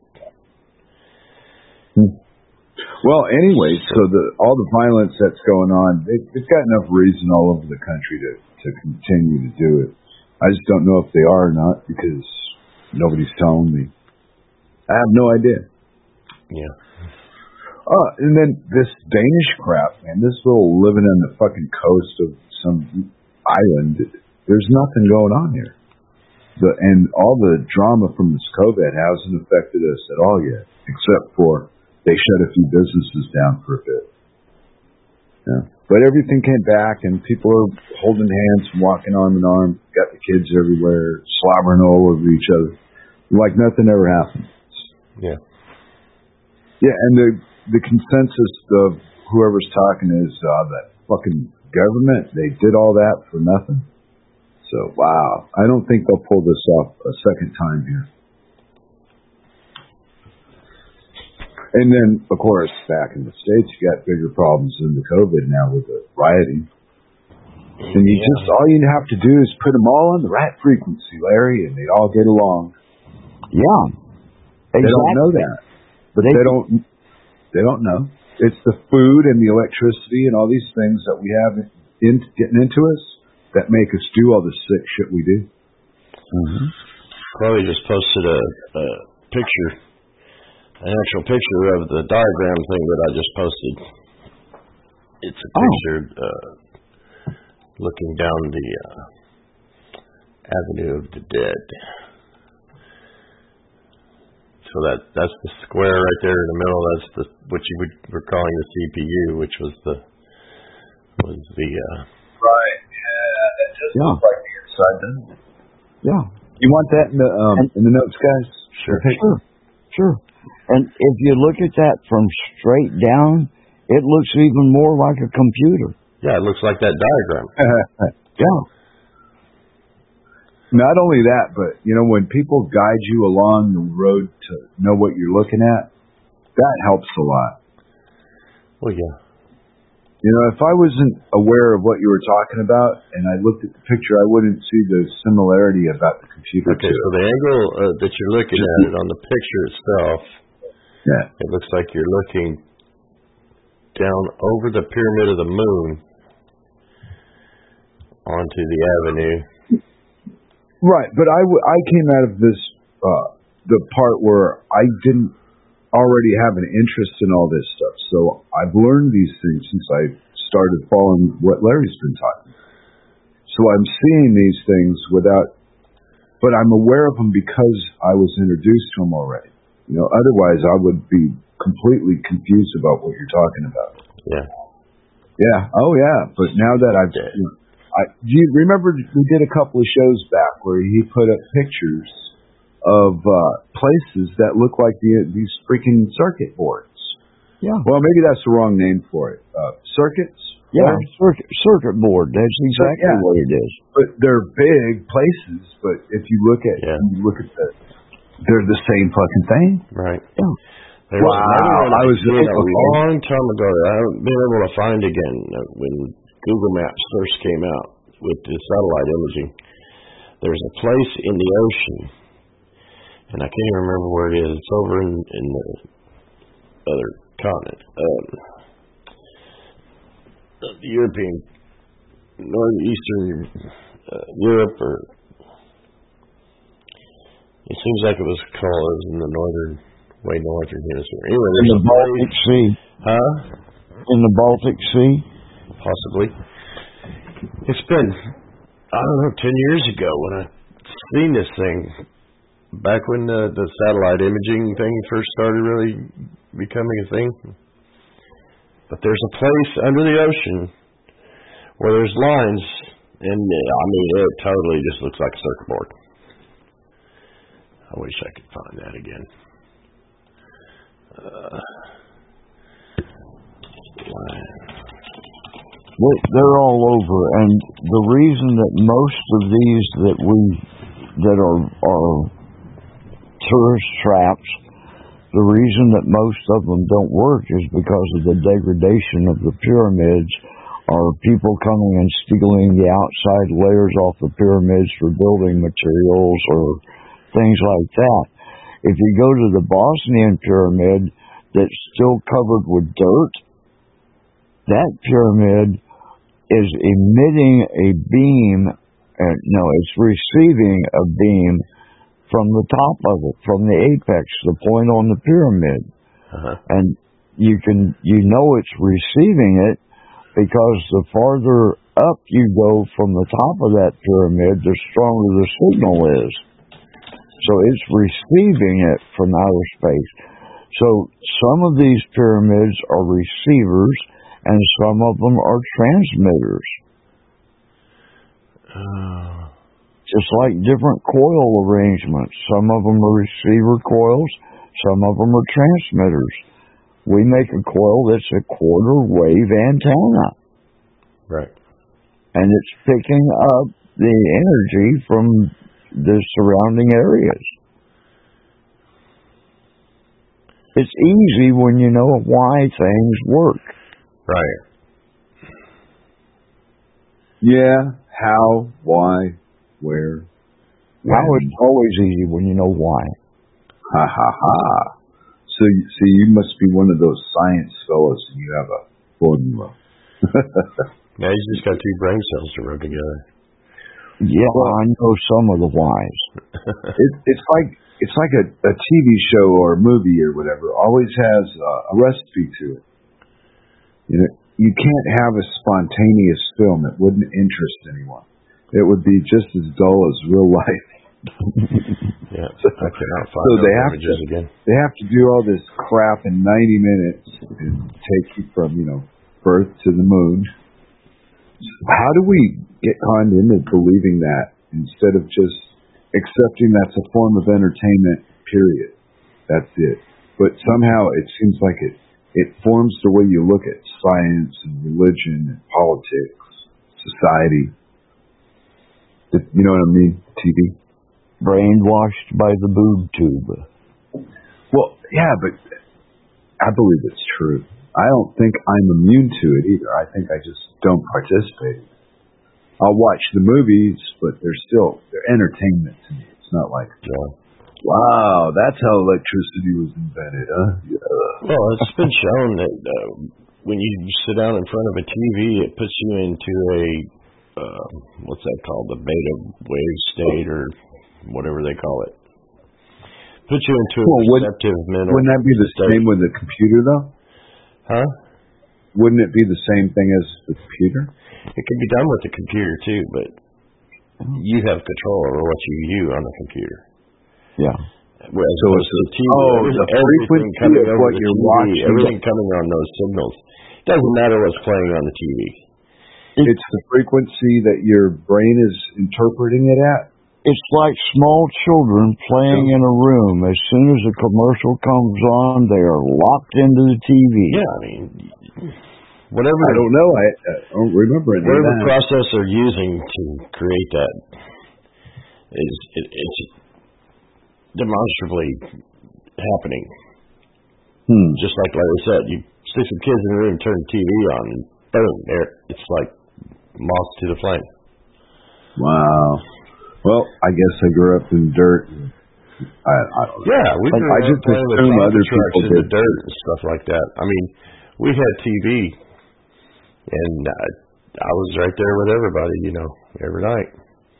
Well, anyway, so all the violence that's going on, they've got enough reason all over the country to continue to do it. I just don't know if they are or not because nobody's telling me. I have no idea. Yeah. And then this Danish crap, man, this little living on the fucking coast of some island, there's nothing going on here. And all the drama from this COVID hasn't affected us at all yet, except for they shut a few businesses down for a bit. Yeah. But everything came back, and people are holding hands and walking arm in arm, got the kids everywhere, slobbering all over each other, like nothing ever happened. Yeah. Yeah, and the consensus of whoever's talking is that fucking government, they did all that for nothing. So, wow. I don't think they'll pull this off a second time here. And then, of course, back in the States, you got bigger problems than the COVID now with the rioting. And all you have to do is put them all on the right frequency, Larry, and they'd all get along. Yeah. They don't know that. But they don't know. It's the food and the electricity and all these things that we have getting into us that make us do all the sick shit we do. Mm-hmm. Chloe just posted a picture, an actual picture of the diagram thing that I just posted. It's a picture looking down the Avenue of the Dead. So that's the square right there in the middle. That's what you were calling the CPU, which was the right. Yeah, that just looks like the inside, doesn't it? Yeah. You want that in the notes, guys? Sure. And if you look at that from straight down, it looks even more like a computer. Yeah, it looks like that diagram. Yeah. Not only that, but, when people guide you along the road to know what you're looking at, that helps a lot. Well, yeah. If I wasn't aware of what you were talking about and I looked at the picture, I wouldn't see the similarity about the computer. Okay, so the angle that you're looking at it on the picture itself, it looks like you're looking down over the pyramid of the moon onto the avenue. Right, but I came out of this, the part where I didn't already have an interest in all this stuff. So I've learned these things since I started following what Larry's been talking. So I'm seeing these things but I'm aware of them because I was introduced to them already. Otherwise I would be completely confused about what you're talking about. Yeah. Yeah. Oh yeah. But now that do you remember we did a couple of shows back where he put up pictures of places that look like these freaking circuit boards? Yeah. Well, maybe that's the wrong name for it. Circuits? Yeah, circuit board. That's exactly what it is. But they're big places. But if you look at they're the same fucking thing. Right. Yeah. Wow. I was a long time ago. I haven't been able to find again when Google Maps first came out with the satellite imaging. There's a place in the ocean, and I can't even remember where it is. It's over in the other continent, the European, northeastern Europe, or it seems like it was called in the northern hemisphere. Anyway, in the Baltic Sea. Huh? In the Baltic Sea? Possibly. It's been, I don't know, 10 years ago when I seen this thing, back when the satellite imaging thing first started really becoming a thing. But there's a place under the ocean where there's lines, and I mean, it totally just looks like a circuit board. I wish I could find that again. They're all over, and the reason that most of these that are tourist traps, the reason that most of them don't work is because of the degradation of the pyramids, or people coming and stealing the outside layers off the pyramids for building materials or things like that. If you go to the Bosnian pyramid that's still covered with dirt, that pyramid is emitting a beam, it's receiving a beam from the top of it, from the apex, the point on the pyramid. Uh-huh. And you know it's receiving it because the farther up you go from the top of that pyramid, the stronger the signal is. So it's receiving it from outer space. So some of these pyramids are receivers, and some of them are transmitters. Just like different coil arrangements. Some of them are receiver coils, some of them are transmitters. We make a coil that's a quarter wave antenna. Right. And it's picking up the energy from the surrounding areas. It's easy when you know why things work. Right. Yeah, how, why, where. How is always easy when you know why. Ha ha ha. So you must be one of those science fellows and you have a formula. Yeah, you just got two brain cells to rub together. Yeah, well, I know some of the whys. It's like a TV show or a movie or whatever always has a recipe to it. You know, you can't have a spontaneous film that wouldn't interest anyone. It would be just as dull as real life. Yeah, I cannot find images again. They have to do all this crap in 90 minutes and take you from, birth to the moon. How do we get conned into believing that instead of just accepting that's a form of entertainment, period? That's it. But somehow it seems like it forms the way you look at science and religion and politics, society. You know what I mean? TV? Brainwashed by the boob tube. Well, yeah, but I believe it's true. I don't think I'm immune to it either. I think I just don't participate. I'll watch the movies, but they're entertainment to me. It's not like, wow, that's how electricity was invented, huh? Yeah. Well, it's been shown that when you sit down in front of a TV, it puts you into a, what's that called, the beta wave state or whatever they call it. Puts you into a receptive mental. Wouldn't that be the same with the computer, though? Huh? Wouldn't it be the same thing as the computer? It can be done with the computer, too, but you have control over what you view on the computer. Yeah. Whereas so it's the TV, the frequency coming of over what the you're TV, watching. everything coming on those signals. It doesn't matter what's playing on the TV. It's the frequency that your brain is interpreting it at. It's like small children playing in a room. As soon as a commercial comes on, they are locked into the TV. Yeah, I mean, whatever. I don't know. I don't remember it. Whatever process they're using to create that it's demonstrably happening. Just like Larry said, you stick some kids in the room, turn the TV on, and boom, there. It's like moth to the flame. Wow. Well, I guess I grew up in dirt. I don't know. Yeah, we grew up just playing with assume other other trucks people in the did dirt and stuff like that. I mean, we had TV, and I was right there with everybody, every night.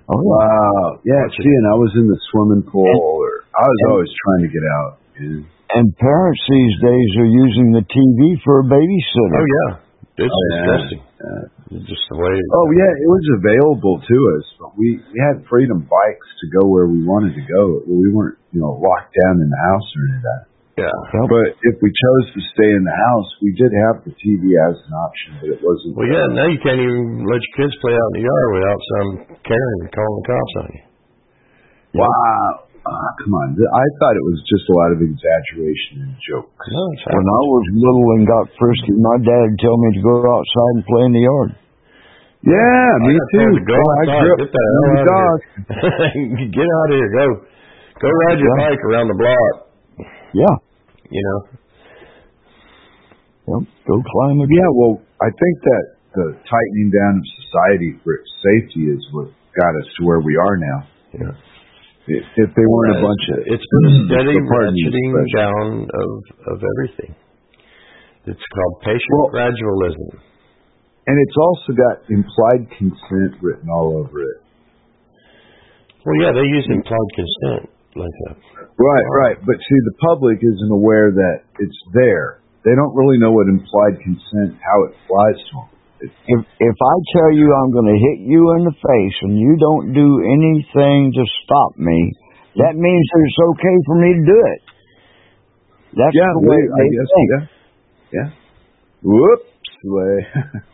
Oh, wow. Yeah, see, and I was in the swimming pool, or I was always trying to get out. And parents these days are using the TV for a babysitter. Oh, yeah. It's disgusting. Just the way. Oh, yeah, it was available to us, but we had freedom bikes to go where we wanted to go. We weren't, locked down in the house or any of that. Yeah. But if we chose to stay in the house, we did have the TV as an option, but it wasn't. Well, yeah, now you can't even let your kids play out in the yard without some Karen calling the cops on you. Wow. Come on. I thought it was just a lot of exaggeration and jokes. No, when I was little and got frisky, my dad would tell me to go outside and play in the yard. Yeah, me too. Go outside. Get the hell out of here. Get out of here. Go ride your bike around the block. Yeah. Yep, go climb a Yeah, well, I think that the tightening down of society for its safety is what got us to where we are now. Yeah. If they weren't a bunch of... It's been a steady ratcheting down of everything. It's called patient gradualism. And it's also got implied consent written all over it. Well, yeah, they use implied consent like that. Right. But see, the public isn't aware that it's there. They don't really know what implied consent, how it applies to them. If I tell you I'm going to hit you in the face and you don't do anything to stop me, that means that it's okay for me to do it. That's the way I guess think. Yeah. Whoops.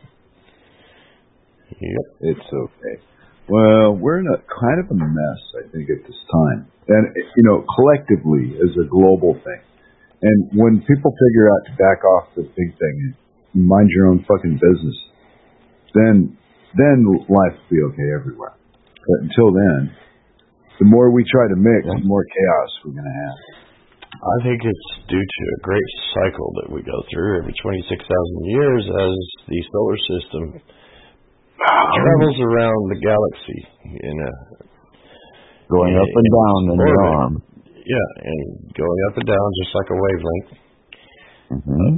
Yep. It's okay. Well, we're in a kind of a mess, I think, at this time. And, collectively as a global thing. And when people figure out to back off the big thing and mind your own fucking business, then life will be okay everywhere. But until then, the more we try to mix, the more chaos we're going to have. I think it's due to a great cycle that we go through every 26,000 years as the solar system travels around the galaxy in a going up and down in the arm. Yeah, and going up and down just like a wavelength. Mm-hmm.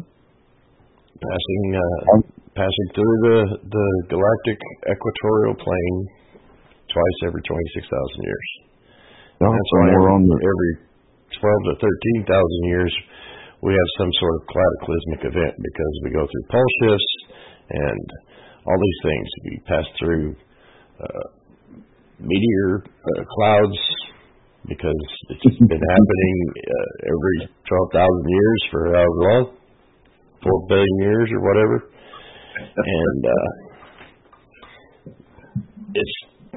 Passing through the galactic equatorial plane twice every 26,000 years. No, that's why every 12 to 13,000 years we have some sort of cataclysmic event because we go through pole shifts and all these things. We pass through meteor clouds because it's been happening every 12,000 years for however long, 4 billion years or whatever. And it's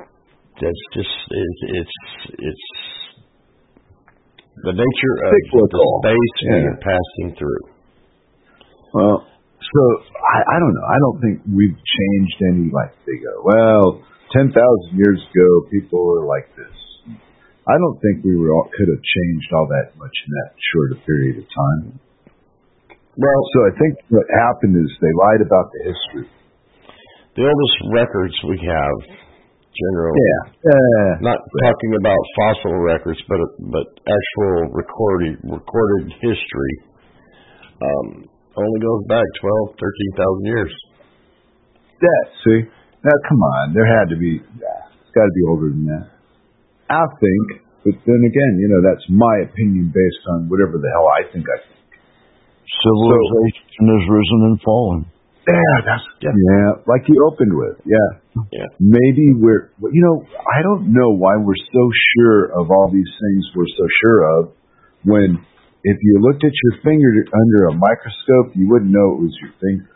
the nature of the space we're passing through. Well, so I don't know. I don't think we've changed any they go, well, 10,000 years ago people were like this. I don't think we could have changed all that much in that short a period of time. Well, so I think what happened is they lied about the history. The oldest records we have, generally, not talking about fossil records, but actual recorded history, only goes back 12, 13,000 years. Yeah, see? Now, come on. There had to be, it's got to be older than that. I think, but then again, that's my opinion based on whatever the hell I think I think. Civilization has risen and fallen. Yeah, like you opened with. Yeah. Maybe I don't know why we're so sure of all these things we're so sure of when if you looked at your finger under a microscope, you wouldn't know it was your finger.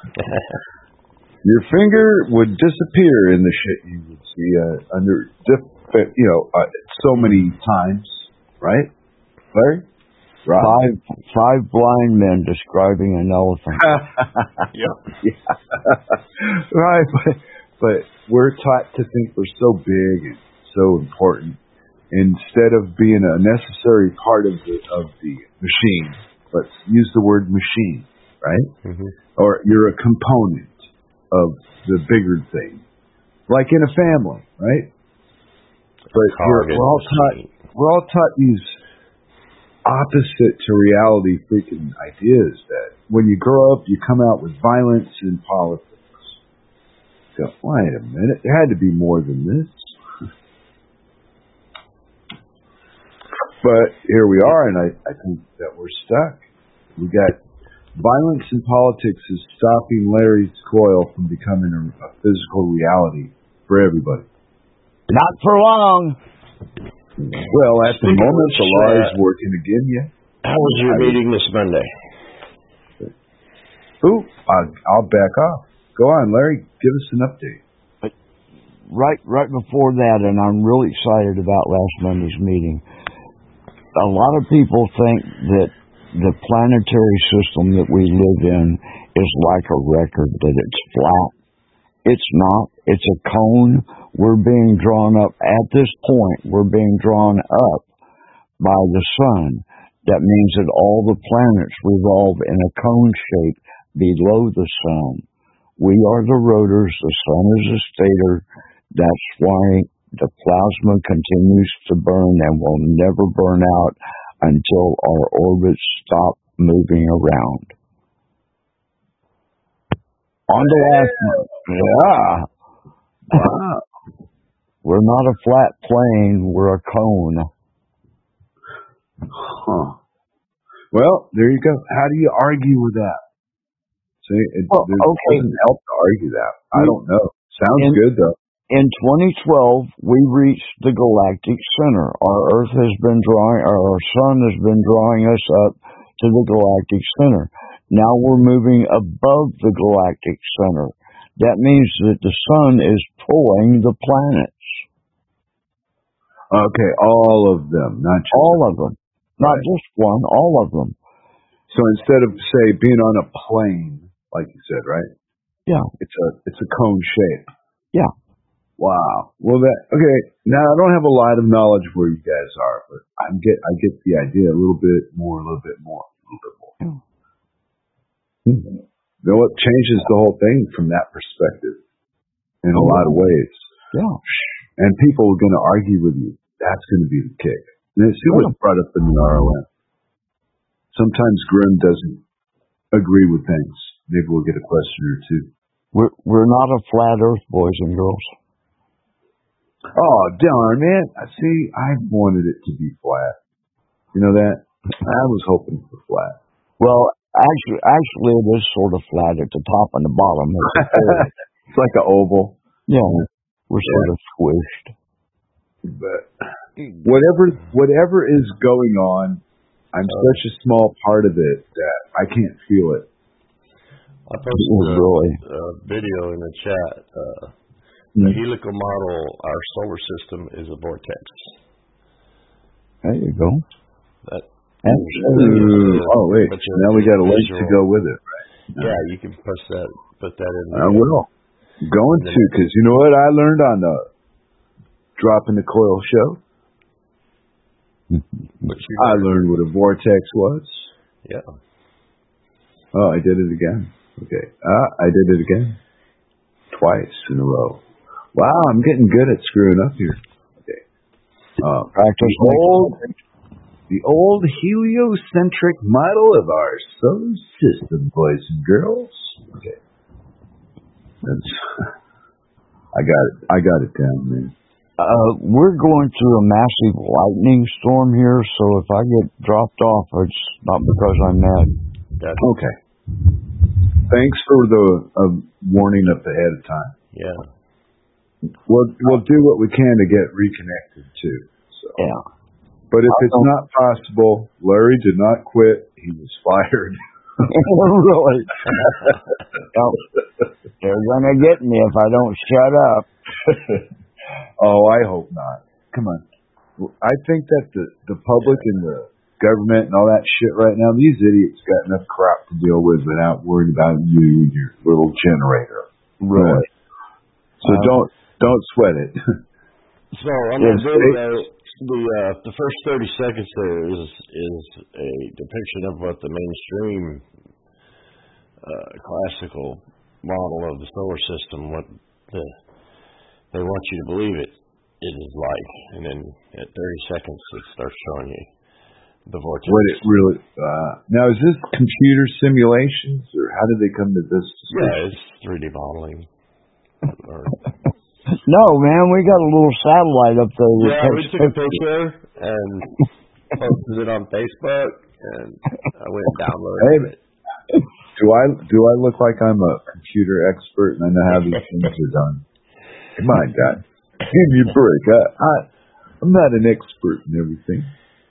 Your finger would disappear in the shit you would see under so many times, right? Larry? Right. Five blind men describing an elephant. Yeah. Right, but we're taught to think we're so big and so important instead of being a necessary part of the machine. Let's use the word machine, right? Mm-hmm. Or you're a component of the bigger thing, like in a family, right? But we're all taught these opposite to reality freaking ideas that when you grow up, you come out with violence in politics. Go, wait a minute, there had to be more than this. But here we are, and I think that we're stuck. We got violence in politics is stopping Larry's coil from becoming a physical reality for everybody. Not for long. Well, at the moment, the law is working again, yeah. How was your meeting this Monday? Ooh, I'll back off. Go on, Larry. Give us an update. Right before that, and I'm really excited about last Monday's meeting. A lot of people think that the planetary system that we live in is like a record, that it's flat. It's not. It's a cone. We're being drawn up. At this point, we're being drawn up by the sun. That means that all the planets revolve in a cone shape below the sun. We are the rotors. The sun is the stator. That's why the plasma continues to burn and will never burn out until our orbits stop moving around. On the last one. Yeah. Wow. We're not a flat plane. We're a cone. Huh. Well, there you go. How do you argue with that? See, it doesn't help to argue that. I don't know. Sounds good, though. In 2012, we reached the galactic center. Our sun has been drawing us up to the galactic center. Now we're moving above the galactic center. That means that the sun is pulling the planets. Okay, all of them, not just all of them, not just one, all of them. So instead of say being on a plane, like you said, right? Yeah, it's a cone shape. Yeah. Wow. Well, okay. Now I don't have a lot of knowledge where you guys are, but I get the idea a little bit more. Yeah. You know what changes the whole thing from that perspective in a lot of ways. Yeah. And people are going to argue with you. That's going to be the kick. And see what's brought up in the ROM. Sometimes Grim doesn't agree with things. Maybe we'll get a question or two. We're not a flat Earth, boys and girls. Oh, darn, man. See, I wanted it to be flat. You know that? I was hoping for flat. Well, actually, it is sort of flat at the top and the bottom. It's like an oval. Yeah, we're sort of squished. But whatever is going on, I'm such a small part of it that I can't feel it. I posted a video in the chat. The helical model, our solar system is a vortex. There you go. Oh, wait. Now we got a link to go with it, right? Yeah, you can put that in. I will. Going to, because you know what I learned on the Dropping the Coil show? I learned what a vortex was. Yeah. Oh, I did it again. Okay. I did it again. Twice in a row. Wow, I'm getting good at screwing up here. Okay. The old heliocentric model of our solar system, boys and girls. Okay. I got it down, man. We're going through a massive lightning storm here, so if I get dropped off, it's not because I'm mad. Okay. Thanks for the warning up ahead of time. Yeah. We'll do what we can to get reconnected too. So. Yeah. But if it's not possible, Larry did not quit. He was fired. Really? They're going to get me if I don't shut up. Oh, I hope not. Come on. I think that the public and the government and all that shit right now, these idiots got enough crap to deal with without worrying about you and your little generator. Really? So don't sweat it. So on the video, the first 30 seconds there is a depiction of what the mainstream classical model of the solar system, what they want you to believe it is like, and then at 30 seconds it starts showing you the vortex. What it really now, is this computer simulations, or how did they come to this decision? Yeah, it's 3D modeling. No, man, we got a little satellite up there. Yeah, we took a picture, and posted it on Facebook, and I went and downloaded it. Do I look like I'm a computer expert and I know how these things are done? Come on, guys. Give me a break. I'm not an expert in everything.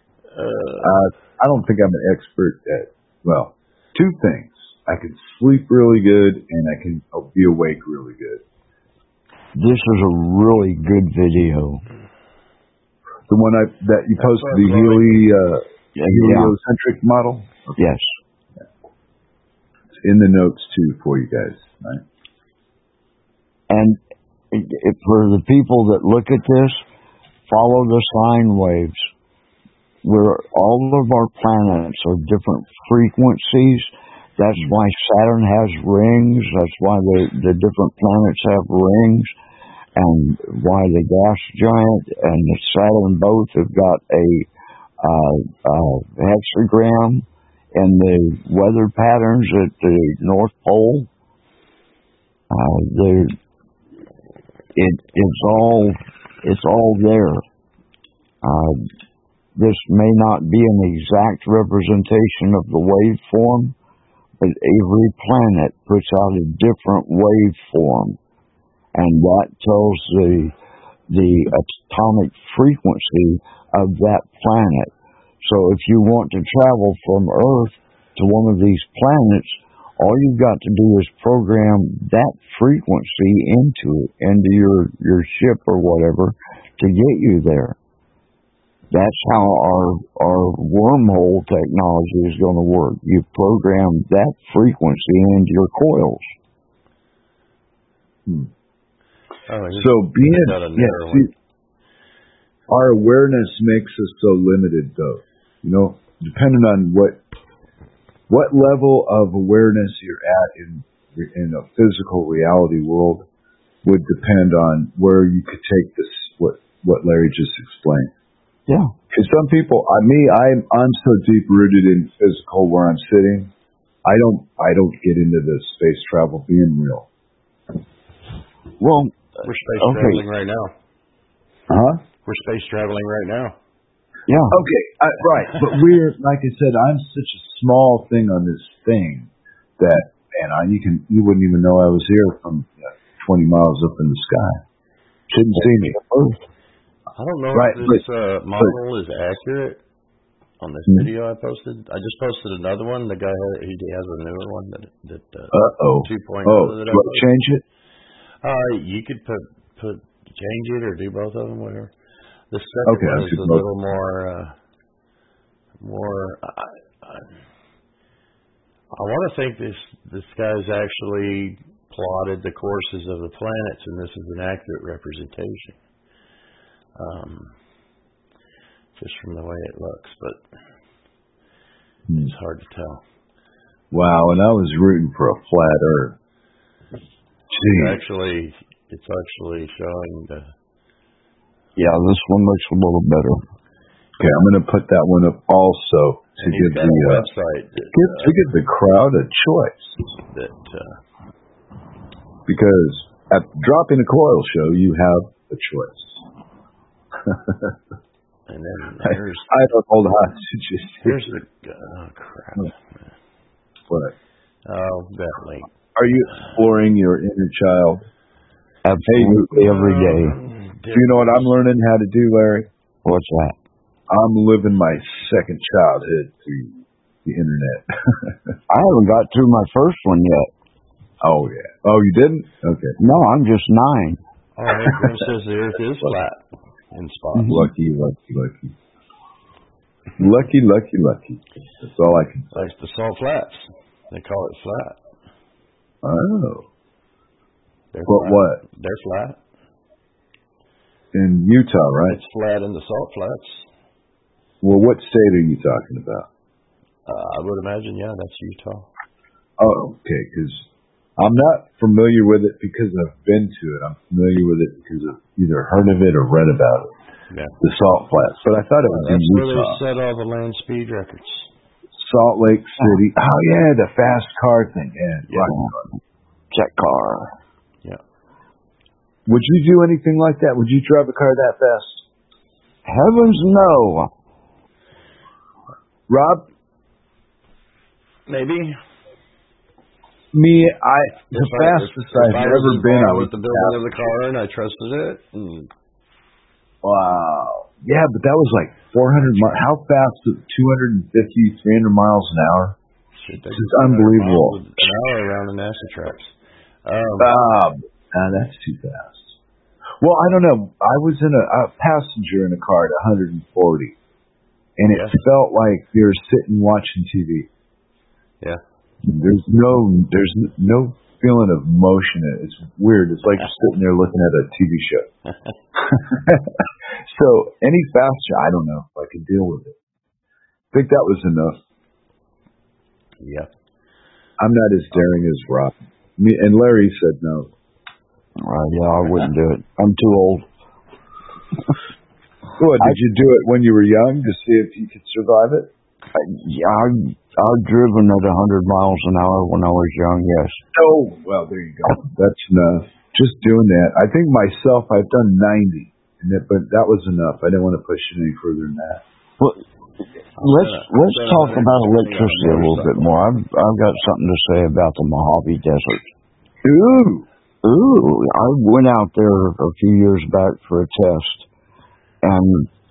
I don't think I'm an expert at, well, two things. I can sleep really good and I can be awake really good. This is a really good video. The one that you posted, the heliocentric model? Okay. Yes. It's in the notes, too, for you guys, right? And for the people that look at this, follow the sine waves. Where all of our planets are different frequencies. That's why Saturn has rings. That's why the different planets have rings. And why the gas giant and the Saturn both have got a hexagram, and the weather patterns at the North Pole. It's all there. This may not be an exact representation of the waveform, but every planet puts out a different waveform, and that tells the atomic frequency of that planet. So if you want to travel from Earth to one of these planets, all you've got to do is program that frequency into your ship or whatever to get you there. That's how our wormhole technology is going to work. You program that frequency into your coils. So our awareness makes us so limited, though. You know, depending on what level of awareness you're at in a physical reality world would depend on where you could take this. What Larry just explained. Yeah. Because some people, I'm so deep rooted in physical where I'm sitting, I don't get into the space travel being real. Well, we're space traveling right now. Huh? We're space traveling right now. Yeah. Okay. Right. But like I said, I'm such a small thing on this thing that, and you wouldn't even know I was here from 20 miles up in the sky. Couldn't see me. I don't know if this model is accurate on this video I posted. I just posted another one. The guy he has a newer one that 2.0 that I posted. Change it? You could change it or do both of them, whatever. The second one is a little more. I want to think this guy's actually plotted the courses of the planets, and this is an accurate representation. Just from the way it looks, but it's hard to tell. Wow, and I was rooting for a flat Earth. It's actually showing the. Yeah, this one looks a little better. Okay, I'm going to put that one up also to give the website to give the crowd a choice. Because at Dropping a Coil show, you have a choice. And then there's I don't hold hostages. Here's the crap. What? Oh, that link. Are you exploring your inner child? Absolutely every day. Do you know what I'm learning how to do, Larry? What's that? I'm living my second childhood through the internet. I haven't got through my first one yet. Oh yeah. Oh, you didn't? Okay. No, I'm just 9. Oh, it says the Earth is flat. In spots. Lucky. That's all I can say. Like the Salt Flats. They call it flat. Oh. What? They're flat. In Utah, right? It's flat in the Salt Flats. Well, what state are you talking about? I would imagine, that's Utah. Oh, okay, because I'm not familiar with it because I've been to it. I'm familiar with it because I've either heard of it or read about it. Yeah. The Salt Flats. But I thought it was in Utah. That's where they set all the land speed records. Salt Lake City. Oh, yeah, the fast car thing. Yeah. Jet car. Yeah. Would you do anything like that? Would you drive a car that fast? Heavens no. Rob? Maybe. The fastest I've ever been. I was with the building of the car, and I trusted it. Wow. Yeah, but that was like 400 miles. How fast? 250, 300 miles an hour. It's unbelievable. An hour around the NASA tracks. That's too fast. Well, I don't know. I was in a passenger in a car at 140, and it felt like you're sitting watching TV. Yeah. There's no feeling of motion. It's weird. It's like you're sitting there looking at a TV show. So any faster, I don't know if I could deal with it. I think that was enough. Yeah. I'm not as daring as Rob. And Larry said no. Yeah, I wouldn't do it. I'm too old. What, did you do it when you were young to see if you could survive it? I've driven at 100 miles an hour when I was young, yes. Oh, well, there you go. That's enough. Just doing that. I think myself, I've done 90, but that was enough. I didn't want to push it any further than that. Well, let's talk about electricity a little bit more. I've got something to say about the Mojave Desert. Ooh! I went out there a few years back for a test, and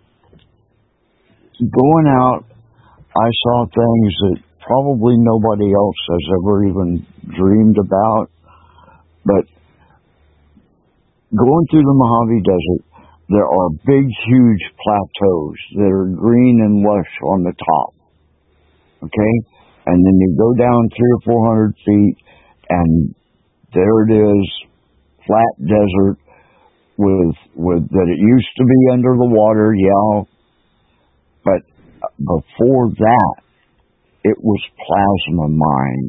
going out, I saw things that probably nobody else has ever even dreamed about. But going through the Mojave Desert, there are big, huge plateaus that are green and lush on the top. Okay? And then you go down 300 or 400 feet, and there it is, flat desert with that it used to be under the water, but before that, it was plasma mined.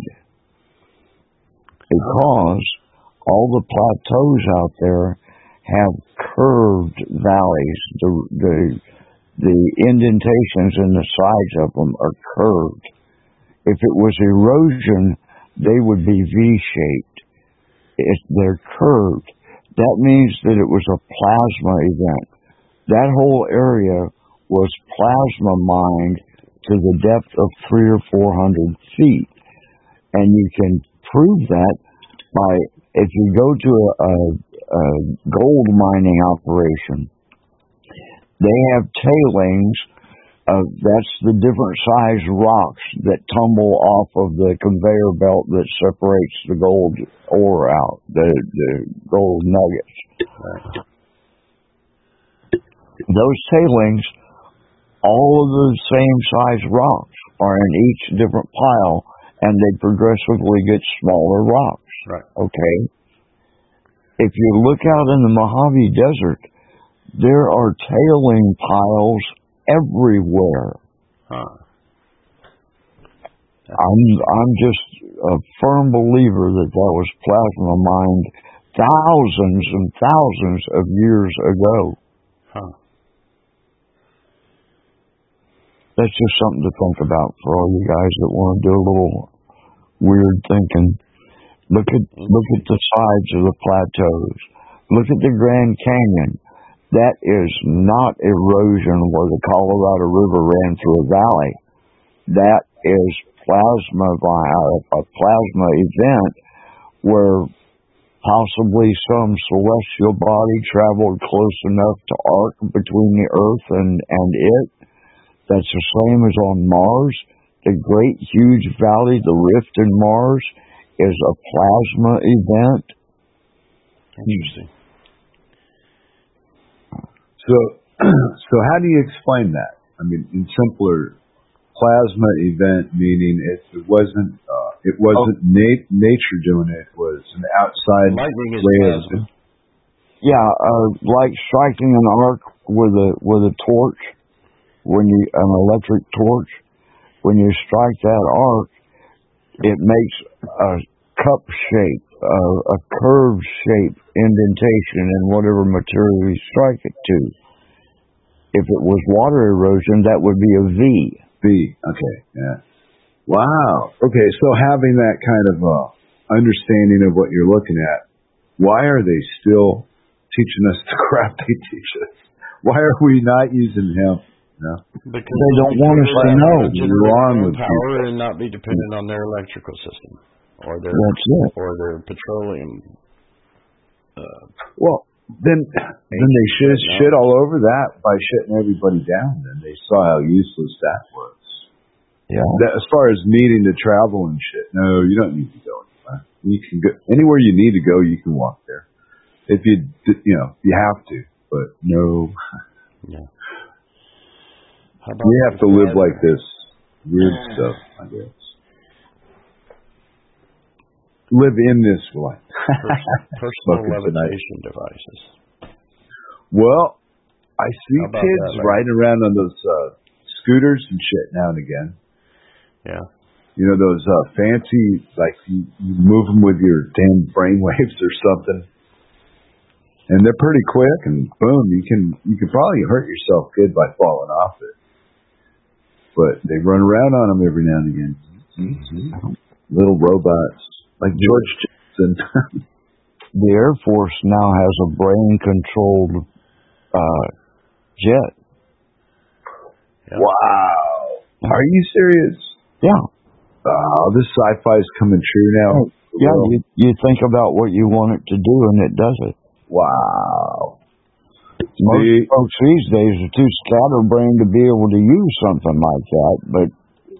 Because all the plateaus out there have curved valleys. The indentations in the sides of them are curved. If it was erosion, they would be V-shaped. They're curved. That means that it was a plasma event. That whole area was plasma mined to the depth of 300 or 400 feet. And you can prove that by, if you go to a gold mining operation, they have tailings that's the different size rocks that tumble off of the conveyor belt that separates the gold ore out, the gold nuggets. Those tailings, all of the same size rocks are in each different pile, and they progressively get smaller rocks. Right. Okay? If you look out in the Mojave Desert, there are tailing piles everywhere. I'm just a firm believer that was plasma mined thousands and thousands of years ago. That's just something to think about for all you guys that want to do a little weird thinking. Look at the sides of the plateaus. Look at the Grand Canyon. That is not erosion where the Colorado River ran through a valley. That is a plasma event where possibly some celestial body traveled close enough to arc between the Earth and it. That's the same as on Mars. The great huge valley, the rift in Mars, is a plasma event. Interesting. So how do you explain that? I mean, in simpler, plasma event meaning it wasn't nature doing it. It was an outside lightning is way plasma. Like striking an arc with a torch, an electric torch. When you strike that arc, it makes a cup shape, a curved shape indentation in whatever material you strike it to. If it was water erosion, that would be a V. Okay, yeah. Wow. Okay, so having that kind of understanding of what you're looking at, why are they still teaching us the crap they teach us? Why are we not using hemp No. Because they don't want us to know. You're on with power and not be dependent on their electrical system or their petroleum. Well, then they shit all over that by shutting everybody down. And they saw how useless that was. Yeah. As far as needing to travel and shit, no, you don't need to go anywhere. You can go anywhere you need to go. You can walk there if you have to, but no. Yeah. We have to live like this weird stuff, I guess. Live in this life. Personal levitation devices. Well, I see kids that, riding around on those scooters and shit now and again. Yeah. You know, those fancy, like you move them with your damn brainwaves or something. And they're pretty quick, and boom, you can probably hurt yourself good by falling off it. But they run around on them every now and again. Mm-hmm. Little robots, like George Jetson. The Air Force now has a brain-controlled jet. Yep. Wow. Are you serious? Yeah. This sci-fi is coming true now. Yeah, you think about what you want it to do, and it does it. Wow. Most folks these days are too scatterbrained to be able to use something like that, but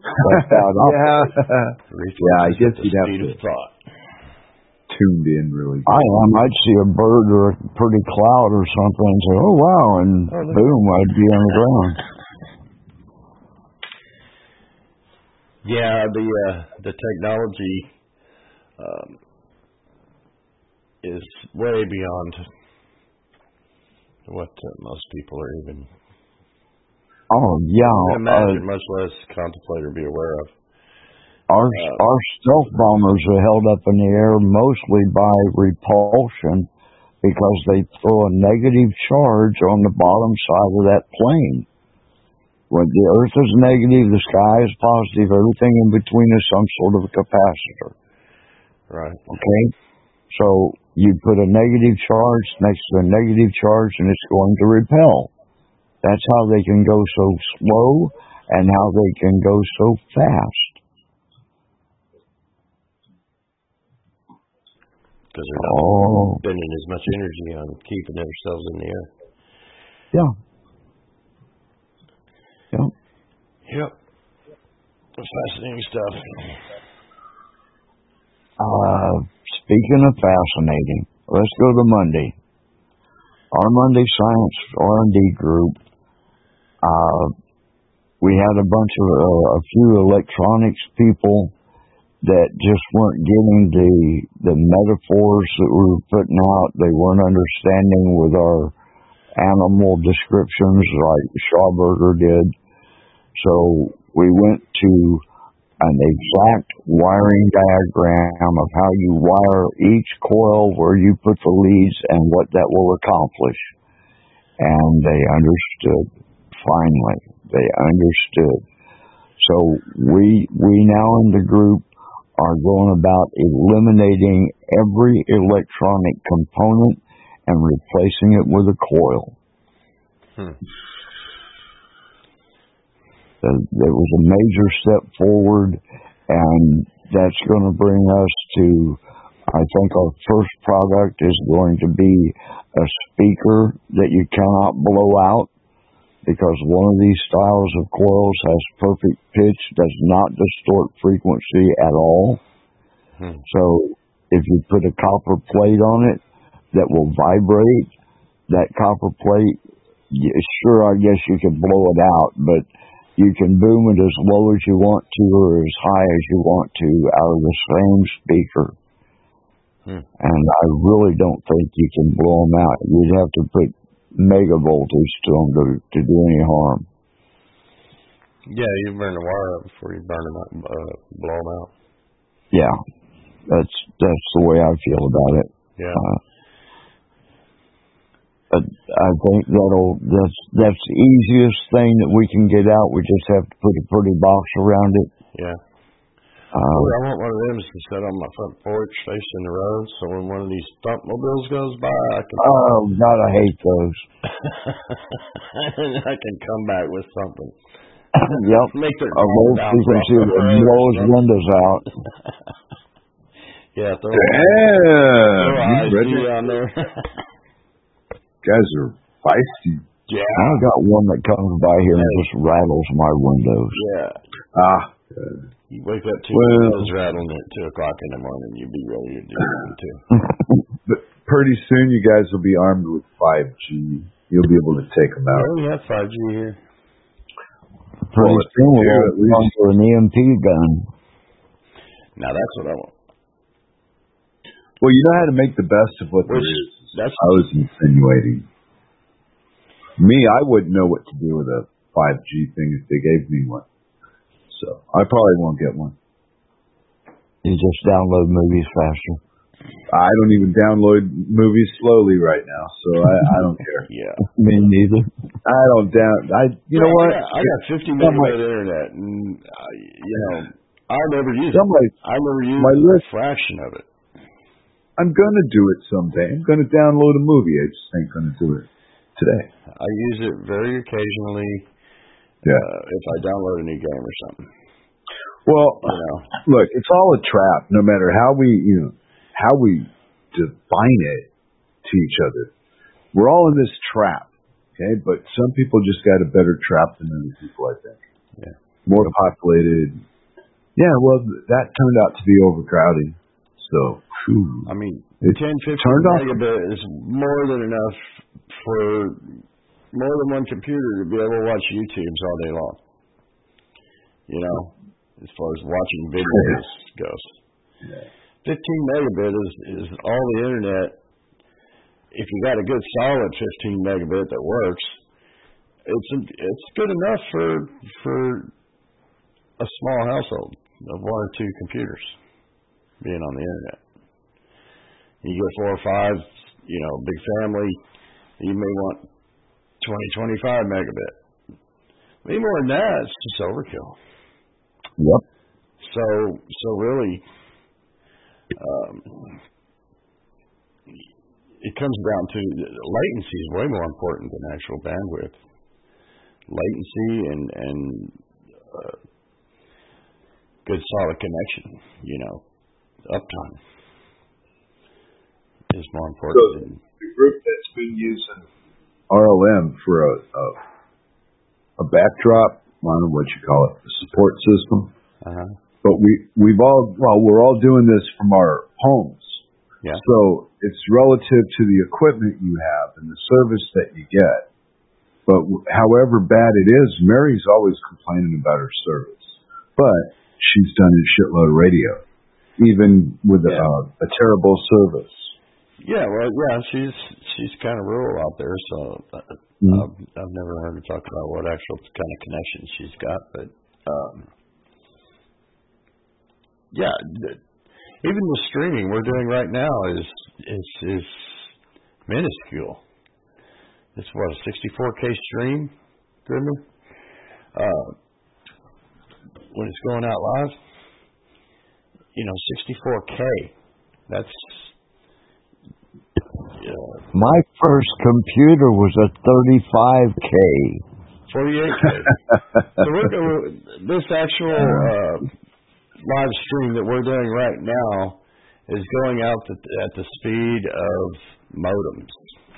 I guess you'd have to tuned in really good. I'd see a bird or a pretty cloud or something and say, oh wow, and boom, I'd be on the ground. Yeah, the technology is way beyond what most people are even imagine, much less contemplate or be aware of. Our stealth bombers are held up in the air mostly by repulsion because they throw a negative charge on the bottom side of that plane. When the Earth is negative, the sky is positive, everything in between is some sort of a capacitor. Right. Okay? So you put a negative charge next to a negative charge and it's going to repel. That's how they can go so slow and how they can go so fast. Because they're not spending as much energy on keeping themselves in the air. Yeah. Yep. Yep. Fascinating stuff. Speaking of fascinating, let's go to Monday. Our Monday Science R&D group, we had a few electronics people that just weren't getting the metaphors that we were putting out. They weren't understanding with our animal descriptions like Schauberger did. So we went to an exact wiring diagram of how you wire each coil, where you put the leads, and what that will accomplish. And they understood. Finally, they understood. So we now in the group are going about eliminating every electronic component and replacing it with a coil. It was a major step forward, and that's going to bring us to, I think our first product is going to be a speaker that you cannot blow out, because one of these styles of coils has perfect pitch, does not distort frequency at all. So if you put a copper plate on it that will vibrate, that copper plate, sure, I guess you could blow it out, but you can boom it as low as you want to or as high as you want to out of the same speaker. And I really don't think you can blow them out. You'd have to put mega voltage to them to do any harm. Yeah, you burn the wire up before you burn them out, blow them out. Yeah, that's the way I feel about it. Yeah. I think that's the easiest thing that we can get out. We just have to put a pretty box around it. Yeah. I want one of them to sit on my front porch facing the road, so when one of these thumpmobiles goes by, I can... Oh, God, I hate those. And I can come back with something. Yep. Make their frequency that blows windows out. Yeah, throw Damn! you on there. Guys are feisty. Yeah. I got one that comes by here and just rattles my windows. Yeah. You wake up to windows rattling at 2 o'clock in the morning, you'd be ready to do something too. But pretty soon you guys will be armed with 5G. You'll be able to take them out. We have 5G here. Pretty soon we'll have an EMP gun. Now that's what I want. Well, you know how to make the best of what there is. That's I was insinuating. Me, I wouldn't know what to do with a 5G thing if they gave me one. So I probably won't get one. You just download movies faster. I don't even download movies slowly right now, so I don't care. Yeah. Me neither. I don't you know what? I got 50 megabit internet, and I never use it. I never use a fraction of it. I'm gonna do it someday. I'm gonna download a movie. I just ain't gonna do it today. I use it very occasionally. Yeah. If I download a new game or something. Well, look, it's all a trap. No matter how we define it to each other, we're all in this trap. Okay, but some people just got a better trap than other people, I think. Yeah. More populated. Yeah. Well, that turned out to be overcrowding. So, I mean, 10, 15 megabit is more than enough for more than one computer to be able to watch YouTubes all day long. As far as watching videos goes. Yeah. 15 megabit is all the internet. If you got a good solid 15 megabit that works, it's good enough for a small household of 1 or 2 computers being on the internet. You get 4 or 5, big family, you may want 20, 25 megabit. Maybe more than that, it's just overkill. Yep. So really, it comes down to latency is way more important than actual bandwidth. Latency and good solid connection, uptime is more important. So the group that's been using RLM for a backdrop, I don't know what you call it, a support system. But we're all doing this from our homes. Yeah. So it's relative to the equipment you have and the service that you get. But however bad it is, Mary's always complaining about her service. But she's done a shitload of radio, even with a terrible service. Yeah, well, she's kind of rural out there, so I've never heard her talk about what actual kind of connection she's got. But even the streaming we're doing right now is minuscule. It's what, a 64K stream, Grimmer? When it's going out live, 64K. That's my first computer was a 35K. 48K. So this actual live stream that we're doing right now is going out at the speed of modems.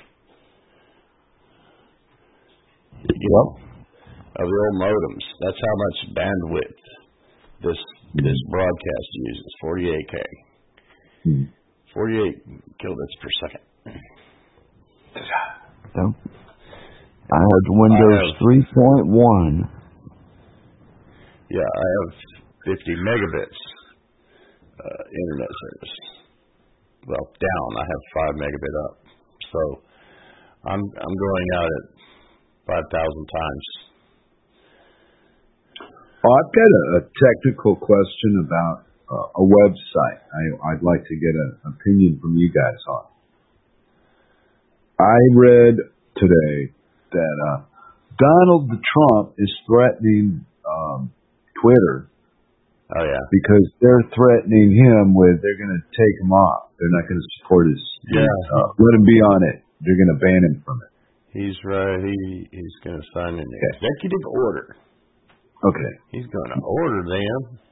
Yep. Of the old modems. That's how much bandwidth this broadcast uses. 48K. 48 kilobits per second. Yep. I had Windows 3.1. Yeah, I have 50 megabits internet service. Well, down. I have 5 megabit up. So I'm going out at 5,000 times. I've got a technical question about a website. I'd like to get an opinion from you guys on. I read today that Donald Trump is threatening Twitter Oh, yeah. Because they're threatening him with they're going to take him off. They're not going to support his. Let him be on it. They're going to ban him from it. He's right. He's going to sign an executive order. Okay. He's going to order them.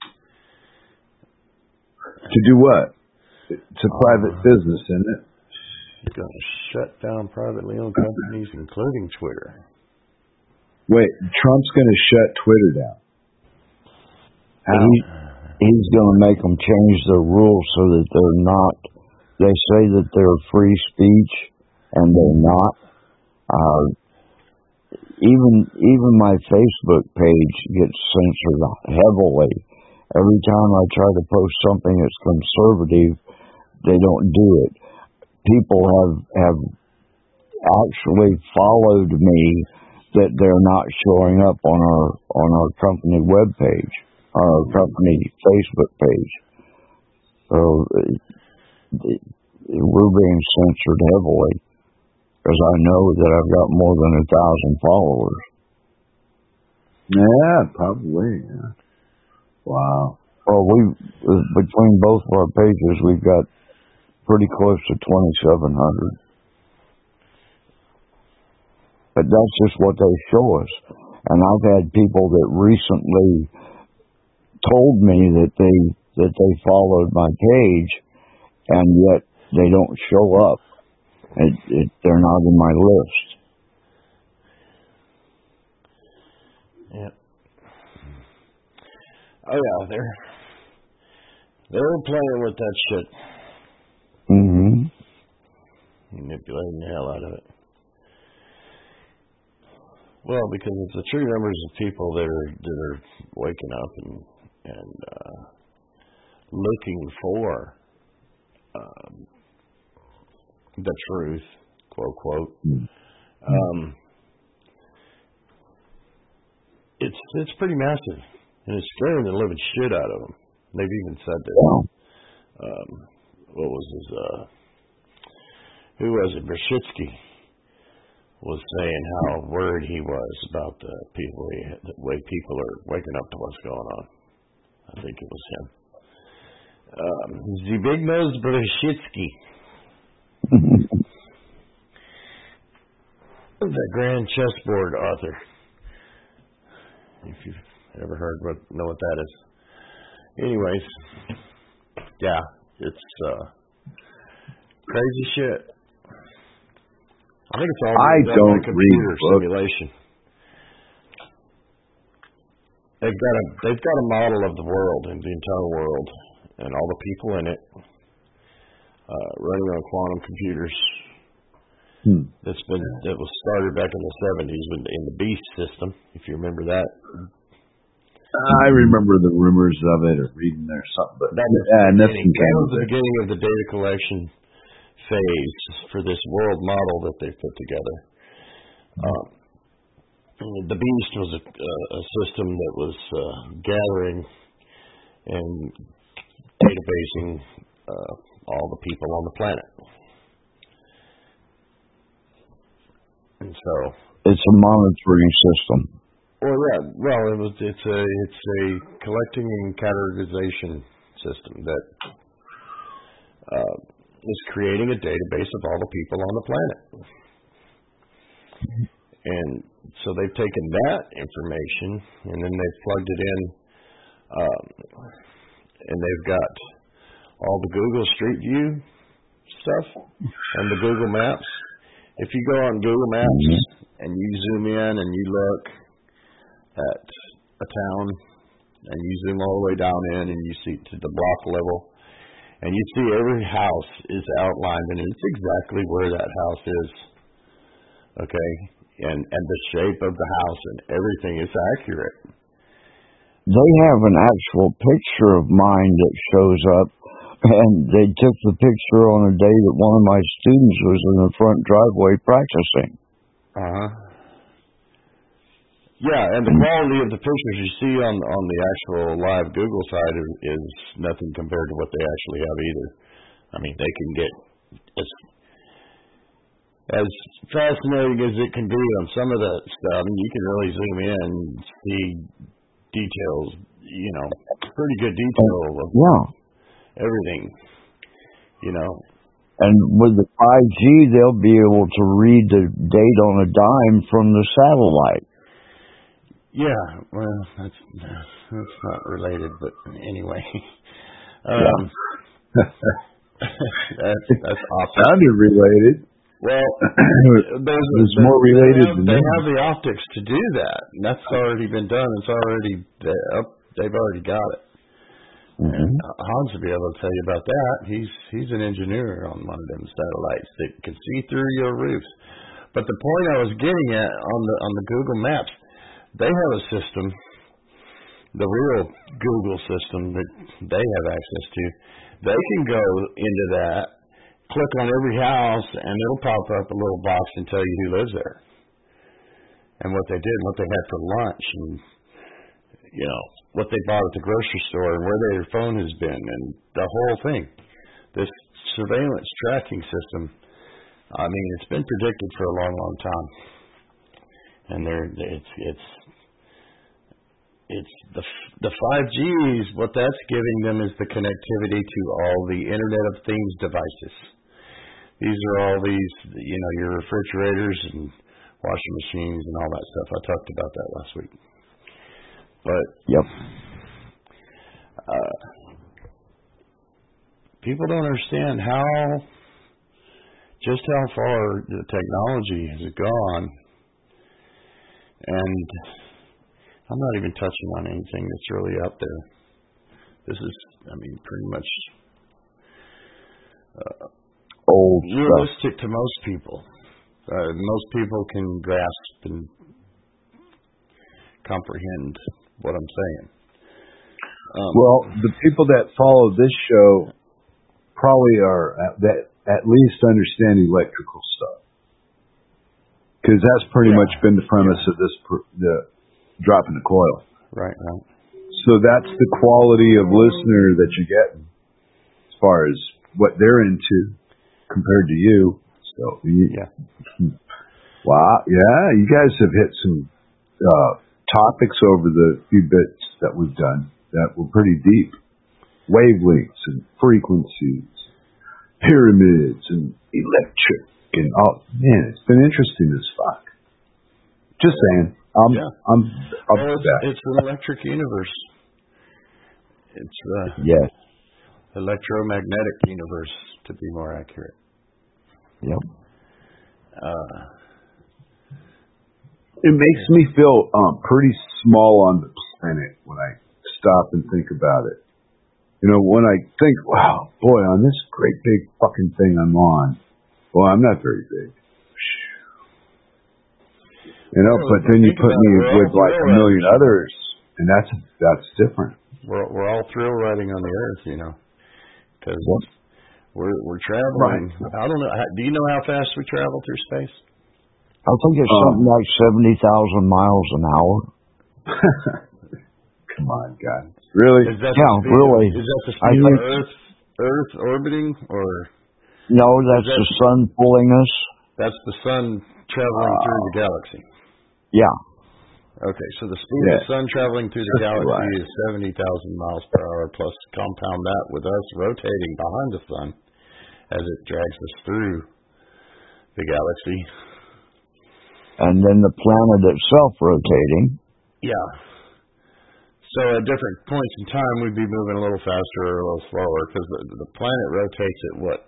To do what? It's a private business, isn't it? He's going to shut down privately owned companies, including Twitter. Wait, Trump's going to shut Twitter down. How? He's going to make them change their rules so that they're not. They say that they're free speech, and they're not. Even my Facebook page gets censored heavily. Every time I try to post something that's conservative, they don't do it. People have actually followed me that they're not showing up on our company webpage, our company Facebook page. So we're being censored heavily because I know that I've got more than 1,000 followers. Yeah, probably. Yeah. Wow. Well, between both of our pages, we've got pretty close to 2,700. But that's just what they show us. And I've had people that recently told me that they followed my page, and yet they don't show up. They're not in my list. Yeah. Oh yeah, they're playing with that shit. Mm-hmm. Manipulating the hell out of it. Well, because it's the true numbers of people that are waking up and looking for the truth, quote quote. It's pretty massive, and it's scaring the living shit out of them. They've even said that. What was his? Who was it? Brzezinski was saying how worried he was about the way people are waking up to what's going on. I think it was him. Zbigniew Brzezinski, the grand chessboard author. If you've ever know what that is. Anyways, yeah, it's crazy shit. I think it's all don't computer read simulation. They've got a model of the world and the entire world and all the people in it running on quantum computers. That was started back in the 70s in the Beast system, if you remember that. I remember the rumors of it or reading there something, but nothing came of the beginning of the data collection phase for this world model that they put together. The Beast was a system that was gathering and databasing all the people on the planet. And so it's a monitoring system. It's a collecting and categorization system that is creating a database of all the people on the planet. And so they've taken that information and then they've plugged it in, and they've got all the Google Street View stuff and the Google Maps. If you go on Google Maps and you zoom in and you look at a town and you zoom all the way down in and you see to the block level and you see every house is outlined and it's exactly where that house is. Okay? And the shape of the house and everything is accurate. They have an actual picture of mine that shows up. And they took the picture on a day that one of my students was in the front driveway practicing. Yeah, and the quality of the pictures you see on the actual live Google side is nothing compared to what they actually have either. I mean, they can get as fascinating as it can be on some of that stuff. I mean, you can really zoom in and see details, pretty good detail of everything, you know. And with the 5G, they'll be able to read the date on a dime from the satellite. Yeah, well, that's not related, but anyway. That's awesome. Sounded related. Well, there's more related than they have the optics to do that, and that's already been done. It's already up. They've already got it. Mm-hmm. And Hans will be able to tell you about that. He's an engineer on one of them satellites that can see through your roofs. But the point I was getting at on the Google Maps, they have a system, the real Google system that they have access to. They can go into that, click on every house, and it'll pop up a little box and tell you who lives there, and what they did, and what they had for lunch, and you know what they bought at the grocery store, and where their phone has been, and the whole thing. This surveillance tracking system, I mean, it's been predicted for a long, long time, and it's the 5Gs. What that's giving them is the connectivity to all the Internet of Things devices. These are all these, you know, your refrigerators and washing machines and all that stuff. I talked about that last week. But people don't understand just how far the technology has gone, and I'm not even touching on anything that's really out there. This is, I mean, pretty much old realistic stuff to most people. Most people can grasp and comprehend what I'm saying. Well, the people that follow this show probably are at least understand electrical stuff, because that's pretty much been the premise of this the dropping the coil. Right. So that's the quality of listener that you get as far as what they're into compared to you. So wow, yeah, you guys have hit some topics over the few bits that we've done that were pretty deep. Wavelengths and frequencies, pyramids and electric and all. Man, it's been interesting as fuck. Just saying. I'm it's an electric universe. It's electromagnetic universe, to be more accurate. Yep. It makes me feel pretty small on the planet when I stop and think about it. You know, when I think, wow, boy, on this great big fucking thing I'm on, well, I'm not very big. You know, but then you put me with like a million others, and that's different. We're all thrill riding on the earth, you know, because we're traveling. Right. I don't know. Do you know how fast we travel through space? I think it's something like 70,000 miles an hour. Come on, God. Really? Is that really. Is that the speed of Earth orbiting, or? No, that's the sun pulling us. That's the sun traveling through the galaxy. Yeah. Okay, so the speed of the sun traveling through the galaxy is 70,000 miles per hour, plus compound that with us rotating behind the sun as it drags us through the galaxy. And then the planet itself rotating. Yeah. So at different points in time, we'd be moving a little faster or a little slower, because the planet rotates at what?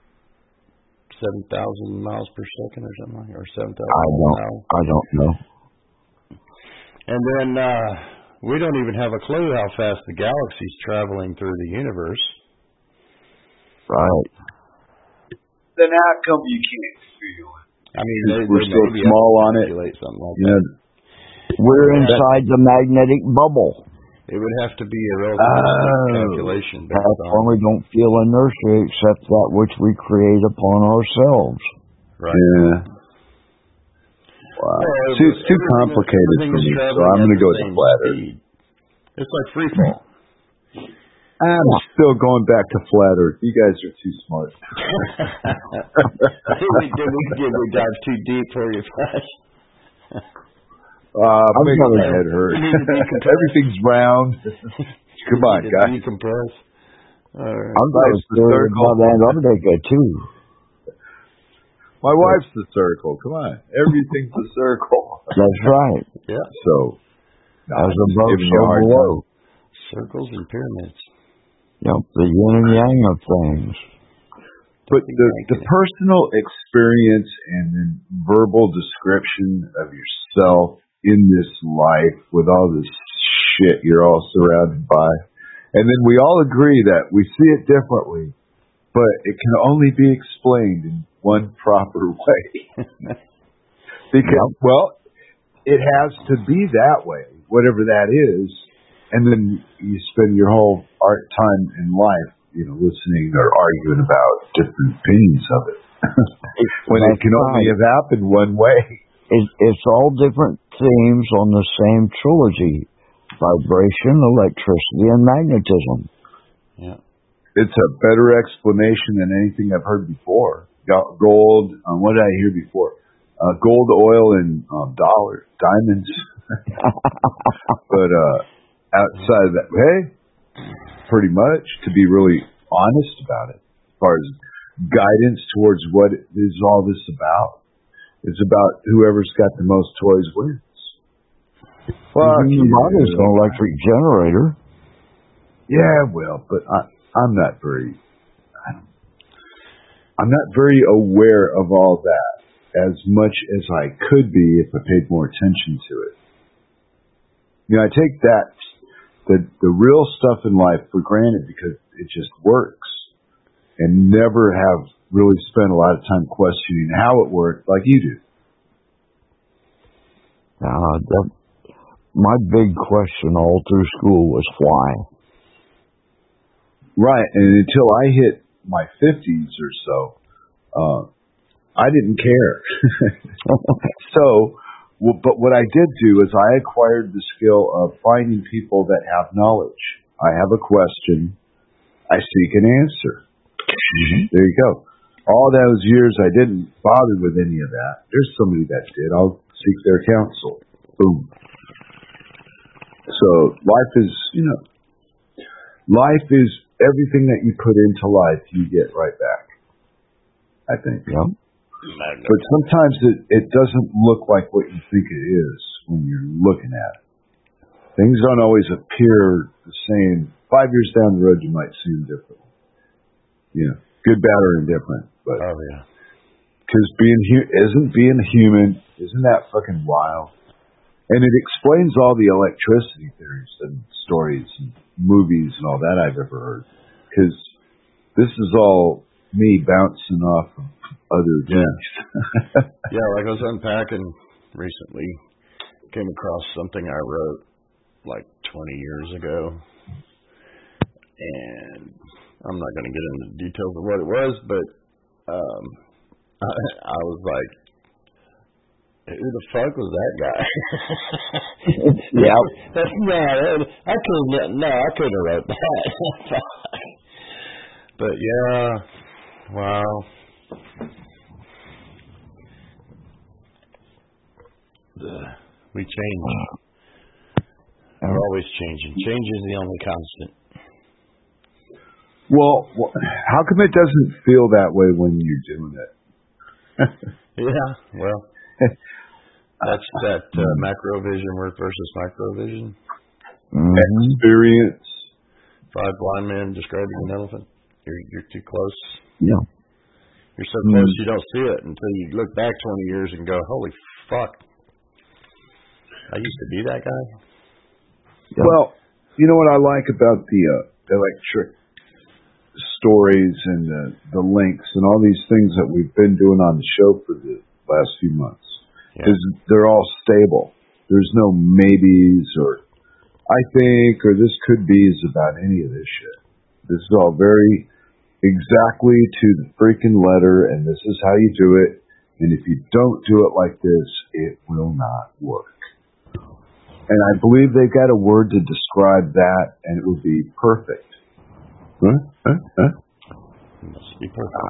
7,000 miles per second or something, or 7,000 miles? I don't know. And then we don't even have a clue how fast the galaxy's traveling through the universe. Right. Then how come you can't feel it? I mean, we're so small on it. Something like that. We're inside the magnetic bubble. It would have to be a relative calculation. That's why we don't feel inertia except that which we create upon ourselves. Right. Yeah. Wow. Well, it's too complicated for me, so I'm going to go with the flat Earth. It's like free fall. I'm still going back to flat Earth. You guys are too smart. Did we dive too deep for you, Flash? I'm making my head hurt. Everything's round. Come on, guys. Decompress. I'm going to about Antarctica too. My wife's the circle. Come on, everything's a circle. That's right. Yeah. So, as above, so below. Circles and pyramids. Yep, the yin and yang of things. But the personal experience and then verbal description of yourself in this life with all this shit you're all surrounded by, and then we all agree that we see it differently, but it can only be explained in one proper way. Because, well, it has to be that way, whatever that is, and then you spend your whole time in life, listening or arguing about different opinions of it. When it can only have happened one way. It's all different themes on the same trilogy: vibration, electricity, and magnetism. Yeah. It's a better explanation than anything I've heard before. Gold, what did I hear before? Gold, oil, and diamonds. But outside of that, hey, pretty much, to be really honest about it, as far as guidance towards what is all this about. It's about whoever's got the most toys wins. Fuck, your body's an electric generator. Yeah, well, but I'm not very aware of all that as much as I could be if I paid more attention to it. I take the real stuff in life for granted because it just works, and never have really spent a lot of time questioning how it worked like you do. My big question all through school was why. Right, and until I hit my 50s or so, I didn't care. But what I did do is I acquired the skill of finding people that have knowledge. I have a question, I seek an answer. Mm-hmm. There you go. All those years I didn't bother with any of that. There's somebody that did. I'll seek their counsel. Boom. So life is everything that you put into life, you get right back, I think. Yeah. But sometimes it doesn't look like what you think it is when you're looking at it. Things don't always appear the same. 5 years down the road, you might see them differently. Good, bad, or indifferent. But because being human, isn't that fucking wild? And it explains all the electricity theories and stories and movies and all that I've ever heard. Because this is all me bouncing off of other things. Yeah, like I was unpacking recently, came across something I wrote like 20 years ago. And I'm not going to get into the details of what it was, but I was like, who the fuck was that guy? Yeah. I couldn't have wrote that. But yeah, wow. We change. We're always changing. Change is the only constant. Well, how come it doesn't feel that way when you're doing it? Yeah, well, that's that macrovision versus microvision. Mm-hmm. Experience. 5 blind men describing an elephant. You're too close. Yeah. You're so close you don't see it until you look back 20 years and go, holy fuck. I used to be that guy. Yep. Well, you know what I like about the electric stories and the links and all these things that we've been doing on the show for the last few months is they're all stable. There's no maybes or I think or this could be's about any of this shit. This is all very exactly to the freaking letter, and this is how you do it. And if you don't do it like this, it will not work. And I believe they've got a word to describe that, and it would be perfect. Must be perfect.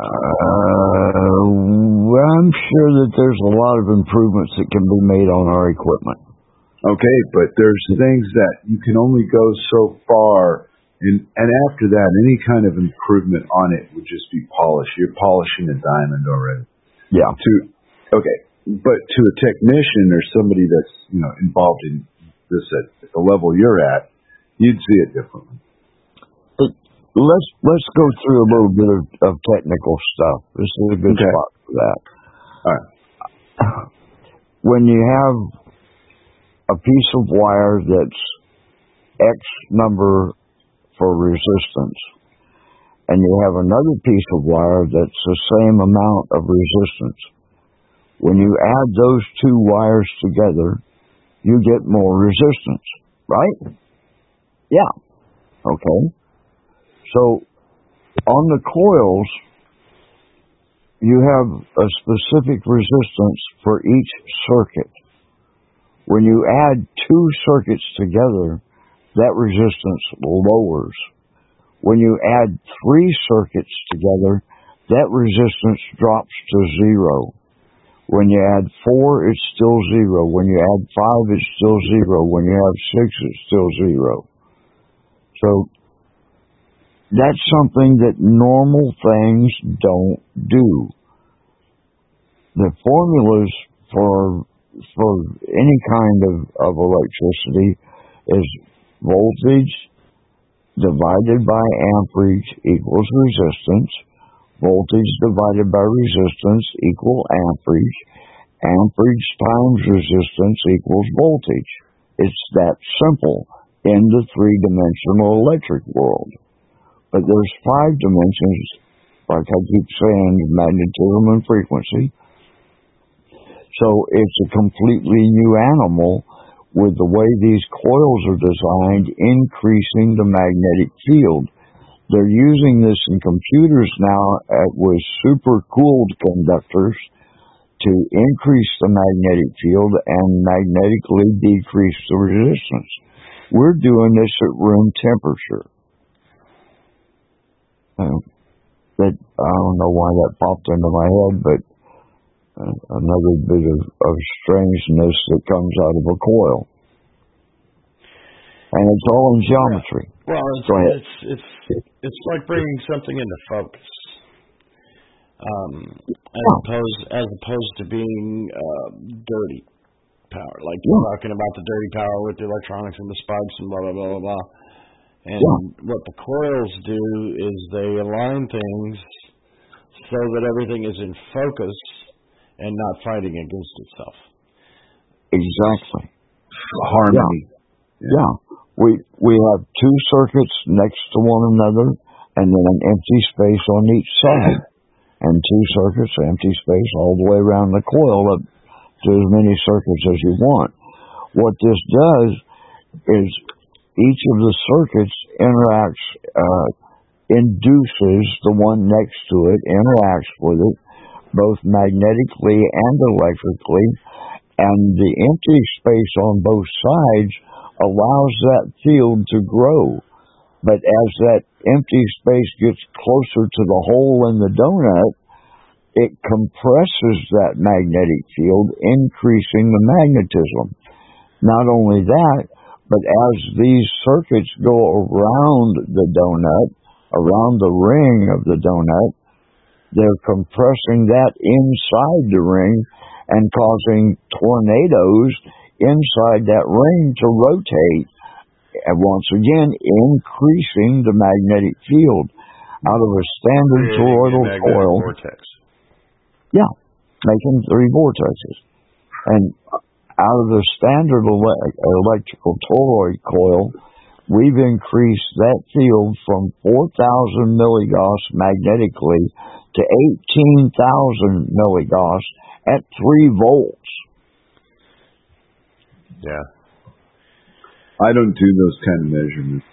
Well, I'm sure that there's a lot of improvements that can be made on our equipment. Okay, but there's things that you can only go so far And after that, any kind of improvement on it would just be polish. You're polishing a diamond already. Yeah. But to a technician or somebody that's involved in this at the level you're at, you'd see it differently. Let's go through a little bit of technical stuff. This is a good spot for that. All right. When you have a piece of wire that's X number for resistance, and you have another piece of wire that's the same amount of resistance, when you add those two wires together, you get more resistance, right? Yeah. Okay. So on the coils, you have a specific resistance for each circuit. When you add two circuits together, that resistance lowers. When you add three circuits together, that resistance drops to 0. When you add 4, it's still 0. When you add 5, it's still 0. When you have 6, it's still 0. So that's something that normal things don't do. The formulas for any kind of electricity is voltage divided by amperage equals resistance. Voltage divided by resistance equals amperage. Amperage times resistance equals voltage. It's that simple in the three-dimensional electric world. But there's 5 dimensions, like I keep saying, magnetism and frequency. So it's a completely new animal with the way these coils are designed, increasing the magnetic field. They're using this in computers now with super-cooled conductors to increase the magnetic field and magnetically decrease the resistance. We're doing this at room temperature. That I don't know why that popped into my head, but another bit of strangeness that comes out of a coil. And it's all in geometry. Well, it's like bringing something into focus, as opposed to being dirty power. Like you're talking about the dirty power with the electronics and the spikes and blah blah blah blah blah. And what the coils do is they align things so that everything is in focus and not fighting against itself. Exactly. Harmony. Yeah. We have two circuits next to one another and then an empty space on each side. And two circuits, empty space all the way around the coil up to as many circuits as you want. What this does is each of the circuits induces the one next to it, interacts with it, both magnetically and electrically, and the empty space on both sides allows that field to grow. But as that empty space gets closer to the hole in the donut, it compresses that magnetic field, increasing the magnetism. Not only that, but as these circuits go around the donut, around the ring of the donut, they're compressing that inside the ring and causing tornadoes inside that ring to rotate, and once again increasing the magnetic field out of a standard toroidal coil. Vortex. Yeah, making 3 vortexes. And out of the standard electrical toroid coil, we've increased that field from 4,000 milligauss magnetically to 18,000 milligauss at 3 volts. Yeah. I don't do those kind of measurements.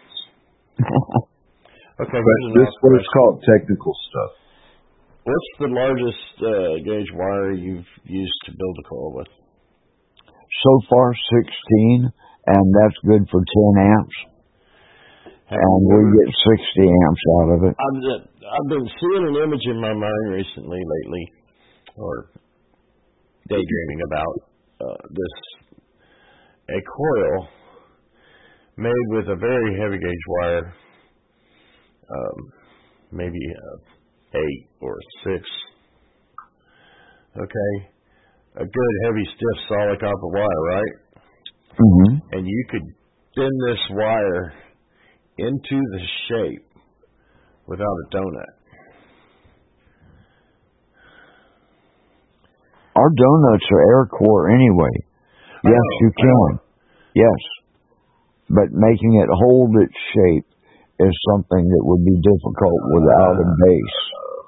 Okay. But this is what it's called, technical stuff. What's the largest gauge wire you've used to build a coil with? So far, 16, and that's good for 10 amps. And we get 60 amps out of it. I've been seeing an image in my mind lately, or daydreaming about a coil made with a very heavy gauge wire maybe 8 or 6. Okay, a good heavy stiff solid copper wire, right? Mm-hmm. And you could bend this wire into the shape without a donut. Our donuts are air core anyway. Yes, you can. Yes. But making it hold its shape is something that would be difficult without a base.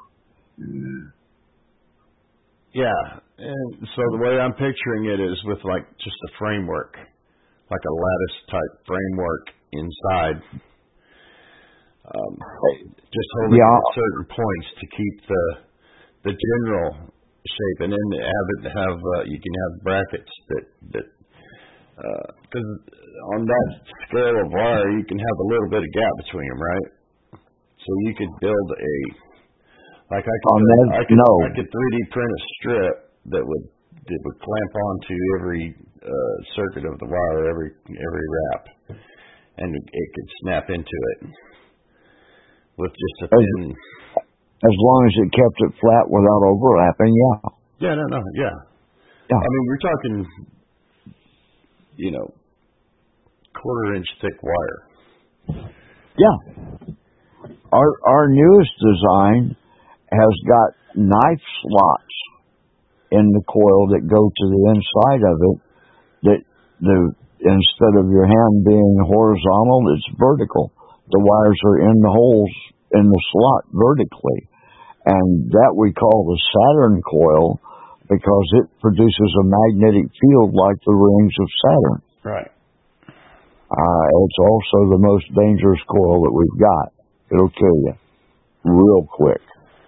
Yeah. And so the way I'm picturing it is with like just a framework, like a lattice type framework inside. Just holding at certain points to keep the general shape, and then you can have brackets that because on that scale of wire you can have a little bit of gap between them, right? So you could build I could 3D print a strip that would clamp onto every circuit of the wire, every wrap, and it could snap into it with just a thin. As long as it kept it flat without overlapping, yeah. Yeah, no, yeah. I mean, we're talking, 1/4-inch thick wire. Yeah. Our newest design has got knife slots in the coil that go to the inside of it. Instead of your hand being horizontal, it's vertical. The wires are in the holes in the slot vertically. And that we call the Saturn coil because it produces a magnetic field like the rings of Saturn. Right. It's also the most dangerous coil that we've got. It'll kill you real quick.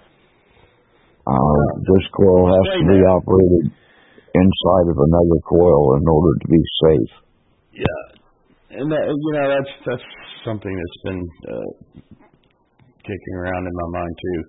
This coil has to be operated inside of another coil in order to be safe. Yeah. And that's something that's been kicking around in my mind too.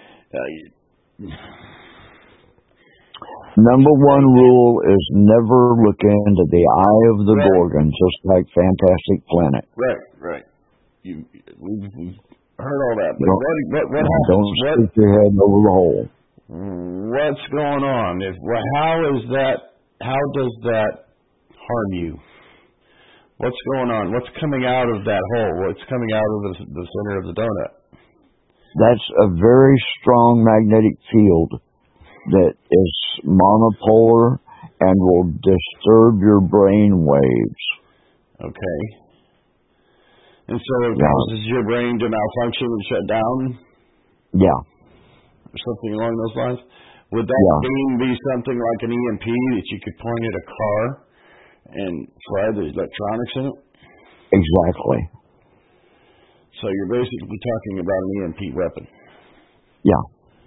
Number one rule is never look into the eye of the Gorgon, just like Fantastic Planet. Right. We've heard all that, but what happens? Don't stick your head over the hole. What's going on? How does that harm you? What's going on? What's coming out of that hole? What's coming out of the center of the donut? That's a very strong magnetic field that is monopolar and will disturb your brain waves. Okay. And so it causes your brain to malfunction and shut down? Yeah. Or something along those lines? Would that beam be something like an EMP that you could point at a car and fry the electronics in it? Exactly. So you're basically talking about an EMP weapon. Yeah.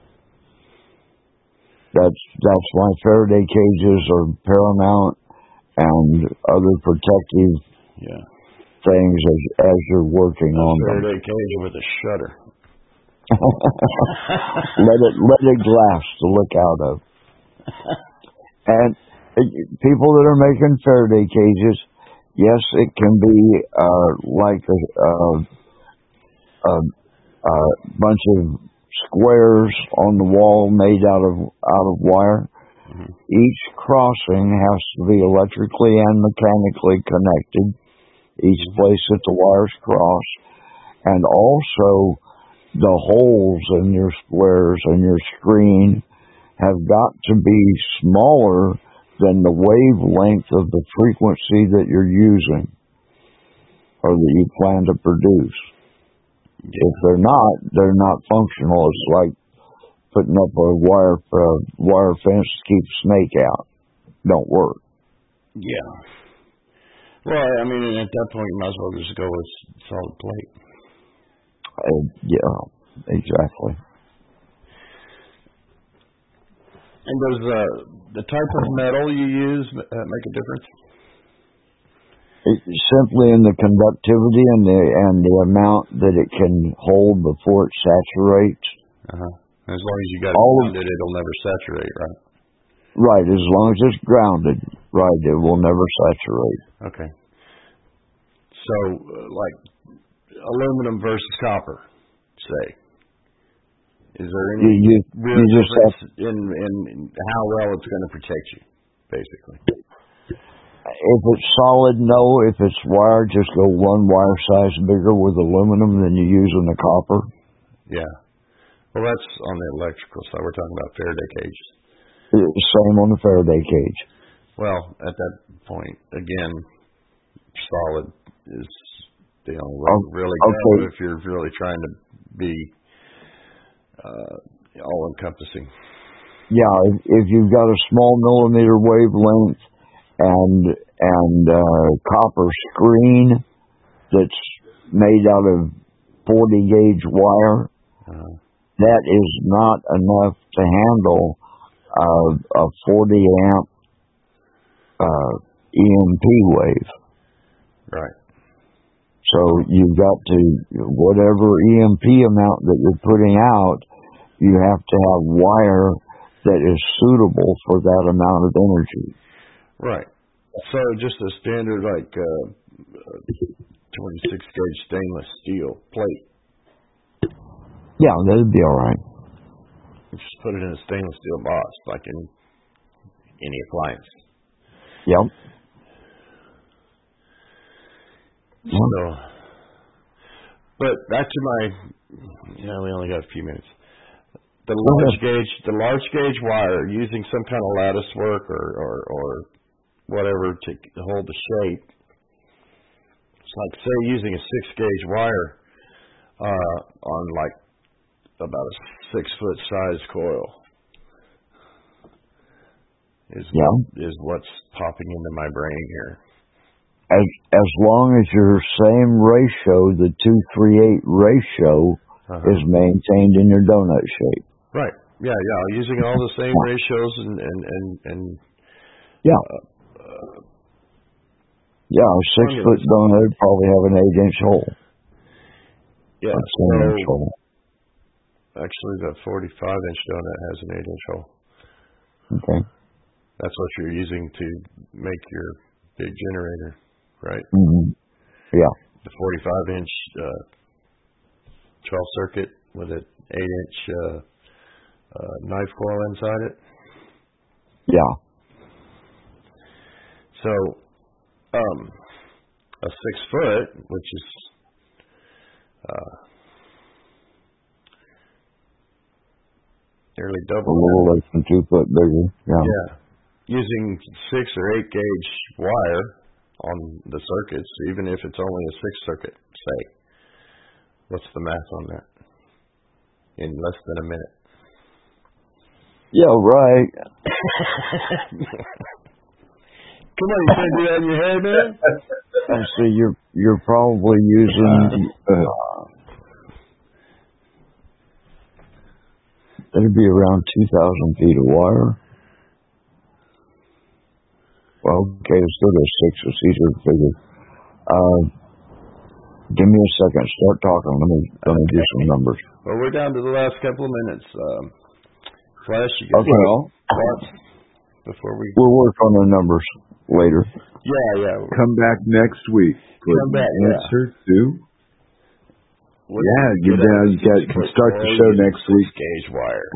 That's why Faraday cages are paramount and other protective things as you're working on them. Faraday cage with a shutter. let it glass to look out of. And people that are making Faraday cages, yes, it can be like a bunch of squares on the wall made out of wire. Mm-hmm. Each crossing has to be electrically and mechanically connected. Each place that the wires cross, and also the holes in your squares and your screen have got to be smaller than the wavelength of the frequency that you're using or that you plan to produce. If they're not functional. It's like putting up a wire fence to keep a snake out. Don't work. Yeah. Well, I mean, at that point, you might as well just go with solid plate. Yeah, exactly. And does the type of metal you use make a difference? Simply in the conductivity and the amount that it can hold before it saturates. As long as you got it grounded, it'll never saturate, right? Right, as long as it's grounded, right, it will never saturate. Okay. So, like aluminum versus copper. say? Is there any real difference in how well it's going to protect you, basically? If it's solid, no. If it's wire, just go one wire size bigger with aluminum than you use in the copper. Yeah. Well, that's on the electrical side. We're talking about Faraday cages. Same on the Faraday cage. Well, at that point, again, solid is the only way to really go if you're really trying to be all-encompassing. Yeah, if you've got a small millimeter wavelength and copper screen that's made out of 40 gauge wire, that is not enough to handle a 40 amp EMP wave. Right. So you've got to, whatever EMP amount that you're putting out, you have to have wire that is suitable for that amount of energy. Right. So just a standard, like, 26 gauge stainless steel plate. Yeah, that'd be all right. You just put it in a stainless steel box, like in any appliance. Yep. So, but back to we only got a few minutes. The large gauge wire, using some kind of lattice work or whatever to hold the shape. It's like, say, using a 6 gauge wire on like about a 6 foot size coil is what's popping into my brain here. As long as your same ratio, the 2:3:8 ratio, is maintained in your donut shape. Right. Yeah. Using all the same ratios and a 6 foot donut would probably have an 8-inch hole. Yeah. So, hole. Actually, the 45-inch donut has an 8-inch hole. Okay. That's what you're using to make your big generator, right? Mm-hmm. Yeah. The 45-inch 12 circuit with an 8-inch knife coil inside it. Yeah. So, a 6 foot, which is nearly double. A little less than 2 foot bigger. Yeah. Using 6 or 8 gauge wire on the circuits, even if it's only a 6 circuit, say. What's the math on that? In less than a minute. Yeah, right. Come on, you can't do that in your head, man. And so you're probably using it'd be around 2,000 feet of wire. Well, okay, let's go to 6. It's easier to figure. Give me a second. Start talking. Let me do some numbers. Well, we're down to the last couple of minutes. Flash, you got thoughts before we... We'll work on the numbers later. Yeah. Come back next week. Come back, answer to... You can start the show next week. Gauge wire.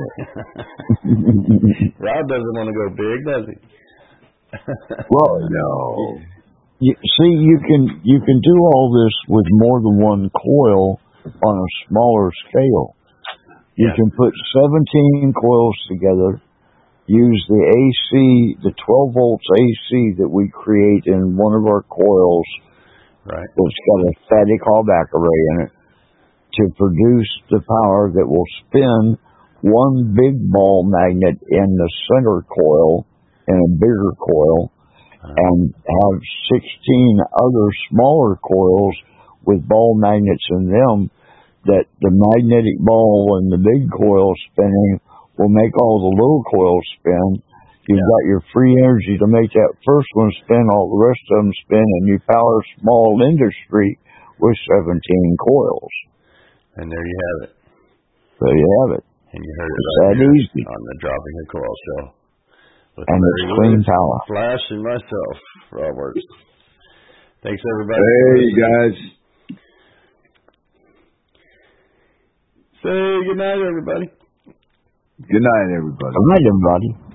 Rob doesn't want to go big, does he? Well, no. You can do all this with more than one coil on a smaller scale. You can put 17 coils together, use the AC, the 12 volts AC that we create in one of our coils. Right. It's got a static callback array in it to produce the power that will spin one big ball magnet in the center coil in a bigger coil and have 16 other smaller coils with ball magnets in them that the magnetic ball and the big coil spinning will make all the little coils spin. You've got your free energy to make that first one spin, all the rest of them spin, and you power small industry with 17 coils. And there you have it. There you have it. And you heard it that easy on the Dropping the Coil show. And it's clean power. Flash and myself, Robert. Thanks, everybody. Hey, guys. Say good night, everybody. Good night, everybody. Good night, everybody.